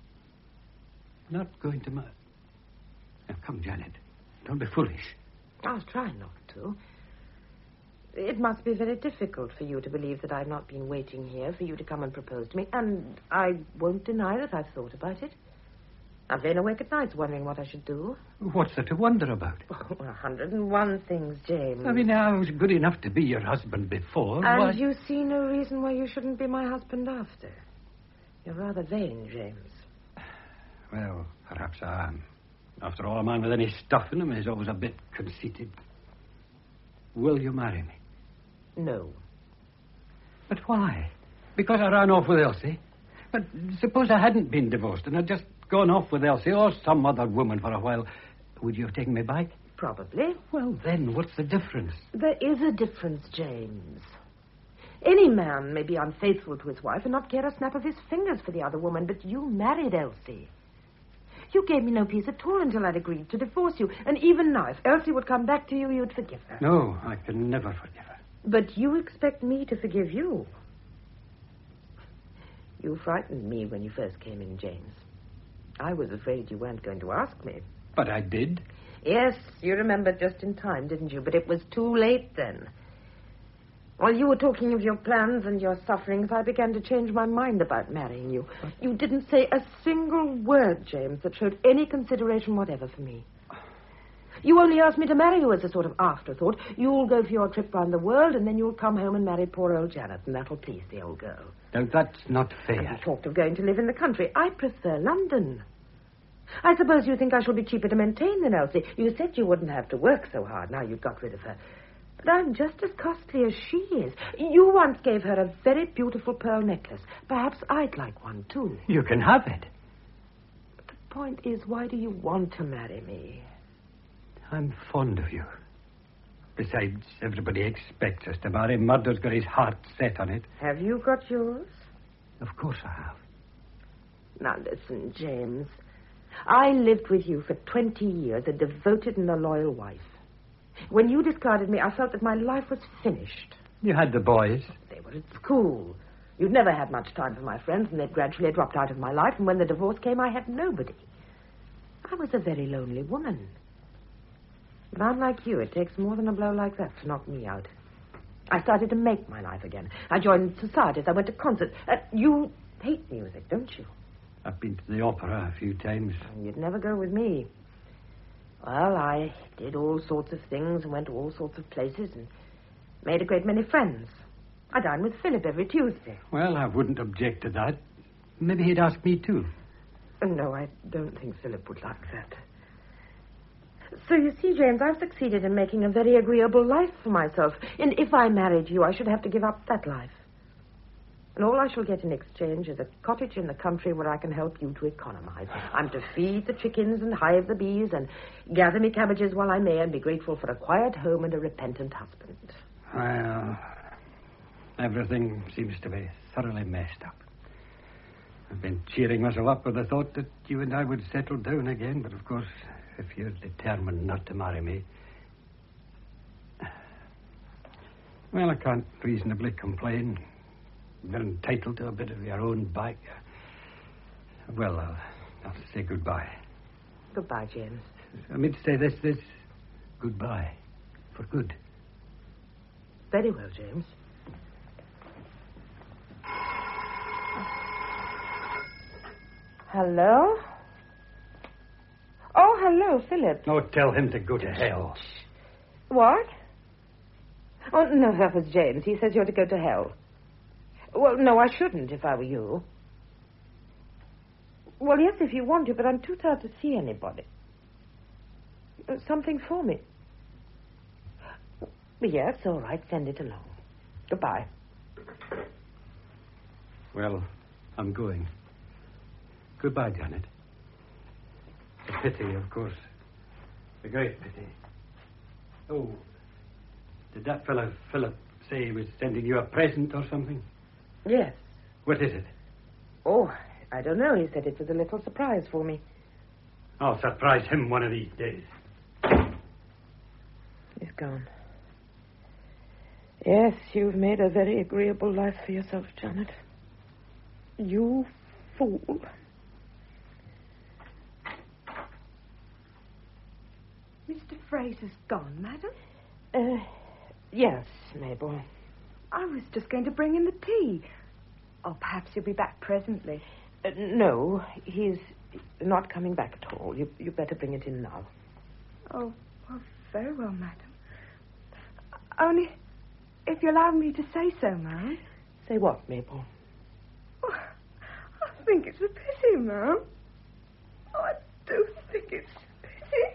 Not going to marry? Now, come, Janet. Don't be foolish. I'll try not to. It must be very difficult for you to believe that I've not been waiting here for you to come and propose to me, and I won't deny that I've thought about it. I've lain awake at nights wondering what I should do. What's there to wonder about? Oh, 101 things, James. I mean, I was good enough to be your husband before. And why... you see no reason why you shouldn't be my husband after. You're rather vain, James. Well, perhaps I am. After all, a man with any stuff in him is always a bit conceited. Will you marry me? No. But why? Because I ran off with Elsie? But suppose I hadn't been divorced and I'd just gone off with Elsie or some other woman for a while. Would you have taken me back? Probably. Well, then, what's the difference? There is a difference, James. Any man may be unfaithful to his wife and not care a snap of his fingers for the other woman, but you married Elsie. You gave me no peace at all until I'd agreed to divorce you. And even now, if Elsie would come back to you, you'd forgive her. No, I can never forgive her. But you expect me to forgive you. You frightened me when you first came in, James. I was afraid you weren't going to ask me. But I did. Yes, you remembered just in time, didn't you? But it was too late then. While you were talking of your plans and your sufferings, I began to change my mind about marrying you. You didn't say a single word, James, that showed any consideration whatever for me. You only asked me to marry you as a sort of afterthought. You'll go for your trip round the world, and then you'll come home and marry poor old Janet, and that'll please the old girl. Now, that's not fair. You talked of going to live in the country. I prefer London. I suppose you think I shall be cheaper to maintain than Elsie. You said you wouldn't have to work so hard now you've got rid of her. But I'm just as costly as she is. You once gave her a very beautiful pearl necklace. Perhaps I'd like one, too. You can have it. But the point is, why do you want to marry me? I'm fond of you. Besides, everybody expects us to marry. Murder's got his heart set on it. Have you got yours? Of course I have. Now listen, James. I lived with you for 20 years, a devoted and a loyal wife. When you discarded me, I felt that my life was finished. You had the boys. They were at school. You'd never had much time for my friends, and they'd gradually dropped out of my life, and when the divorce came, I had nobody. I was a very lonely woman. But unlike you, it takes more than a blow like that to knock me out. I started to make my life again. I joined societies. I went to concerts. You hate music, don't you? I've been to the opera a few times. You'd never go with me. Well, I did all sorts of things and went to all sorts of places and made a great many friends. I dine with Philip every Tuesday. Well, I wouldn't object to that. Maybe he'd ask me too. No, I don't think Philip would like that. So you see, James, I've succeeded in making a very agreeable life for myself. And if I married you, I should have to give up that life. And all I shall get in exchange is a cottage in the country where I can help you to economize. I'm to feed the chickens and hive the bees and gather me cabbages while I may and be grateful for a quiet home and a repentant husband. Well, everything seems to be thoroughly messed up. I've been cheering myself up with the thought that you and I would settle down again, but of course, if you're determined not to marry me... Well, I can't reasonably complain. You're entitled to a bit of your own back. Well, I'll say goodbye. Goodbye, James. I mean to say this goodbye. For good. Very well, James. Hello? Oh, hello, Philip. Oh, tell him to go to hell. What? Oh, no, that was James. He says you're to go to hell. Well, no, I shouldn't if I were you. Well, yes, if you want to, but I'm too tired to see anybody. Something for me. Yes, all right, send it along. Goodbye. Well, I'm going. Goodbye, Janet. A pity, of course. A great pity. Oh, did that fellow Philip say he was sending you a present or something? Yes. What is it? Oh, I don't know. He said it was a little surprise for me. I'll surprise him one of these days. He's gone. Yes, you've made a very agreeable life for yourself, Janet. You fool. Mr. Fraser's gone, madam? Yes, Mabel. I was just going to bring him the tea. Oh, perhaps he'll be back presently. No, he's not coming back at all. You better bring it in now. Oh, well, very well, madam. Only, if you allow me to say so, ma'am. Say what, Mabel? Oh, I think it's a pity, ma'am. Oh, I do think it's a pity.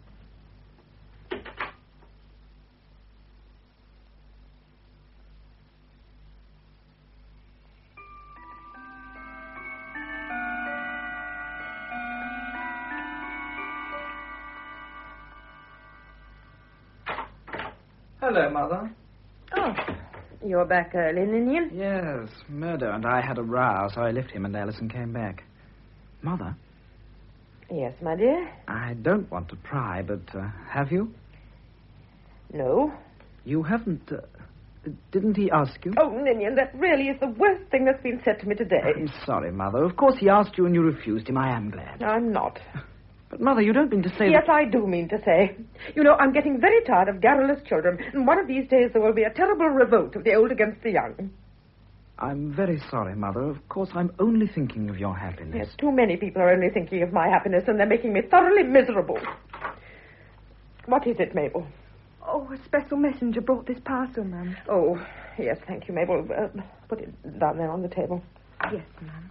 Hello, Mother. Oh, you're back early, Ninian? Yes, Murdo and I had a row, so I left him and Alice and came back. Mother? Yes, my dear? I don't want to pry, but have you? No. You haven't... didn't he ask you? Oh, Ninian, that really is the worst thing that's been said to me today. I'm sorry, Mother. Of course he asked you and you refused him. I am glad. I'm not. But, Mother, you don't mean to say Yes, that... I do mean to say. You know, I'm getting very tired of garrulous children, and one of these days there will be a terrible revolt of the old against the young. I'm very sorry, Mother. Of course, I'm only thinking of your happiness. Yes, too many people are only thinking of my happiness, and they're making me thoroughly miserable. What is it, Mabel? Oh, a special messenger brought this parcel, ma'am. Oh, yes, thank you, Mabel. Put it down there on the table. Yes, ma'am.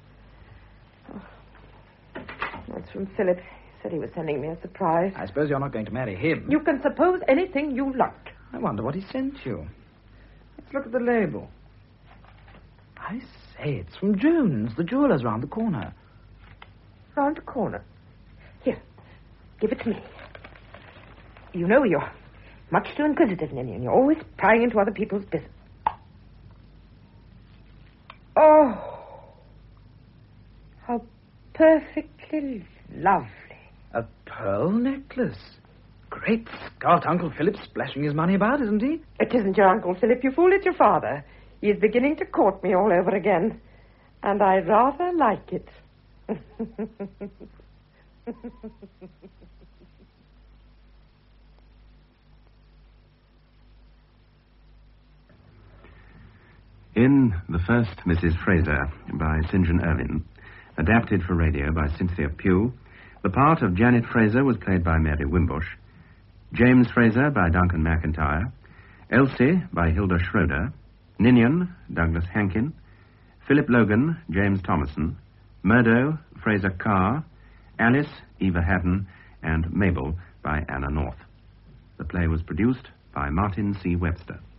That's from Philip. He said he was sending me a surprise. I suppose you're not going to marry him. You can suppose anything you like. I wonder what he sent you. Let's look at the label. I say, it's from Jones, the jeweller's round the corner. Round the corner. Here, give it to me. You know you're much too inquisitive, Ninian. You're always prying into other people's business. Oh, how perfectly lovely. A pearl necklace. Great Scott, Uncle Philip's splashing his money about, isn't he? It isn't your Uncle Philip, you fool, it's your father. He is beginning to court me all over again. And I rather like it. In The First Mrs. Fraser by St. John Erwin, adapted for radio by Cynthia Pugh, the part of Janet Fraser was played by Mary Wimbush, James Fraser by Duncan McIntyre, Elsie by Hilda Schroeder, Ninian, Douglas Hankin, Philip Logan, James Thomason, Murdo, Fraser Carr, Alice, Eva Haddon, and Mabel by Anna North. The play was produced by Martin C. Webster.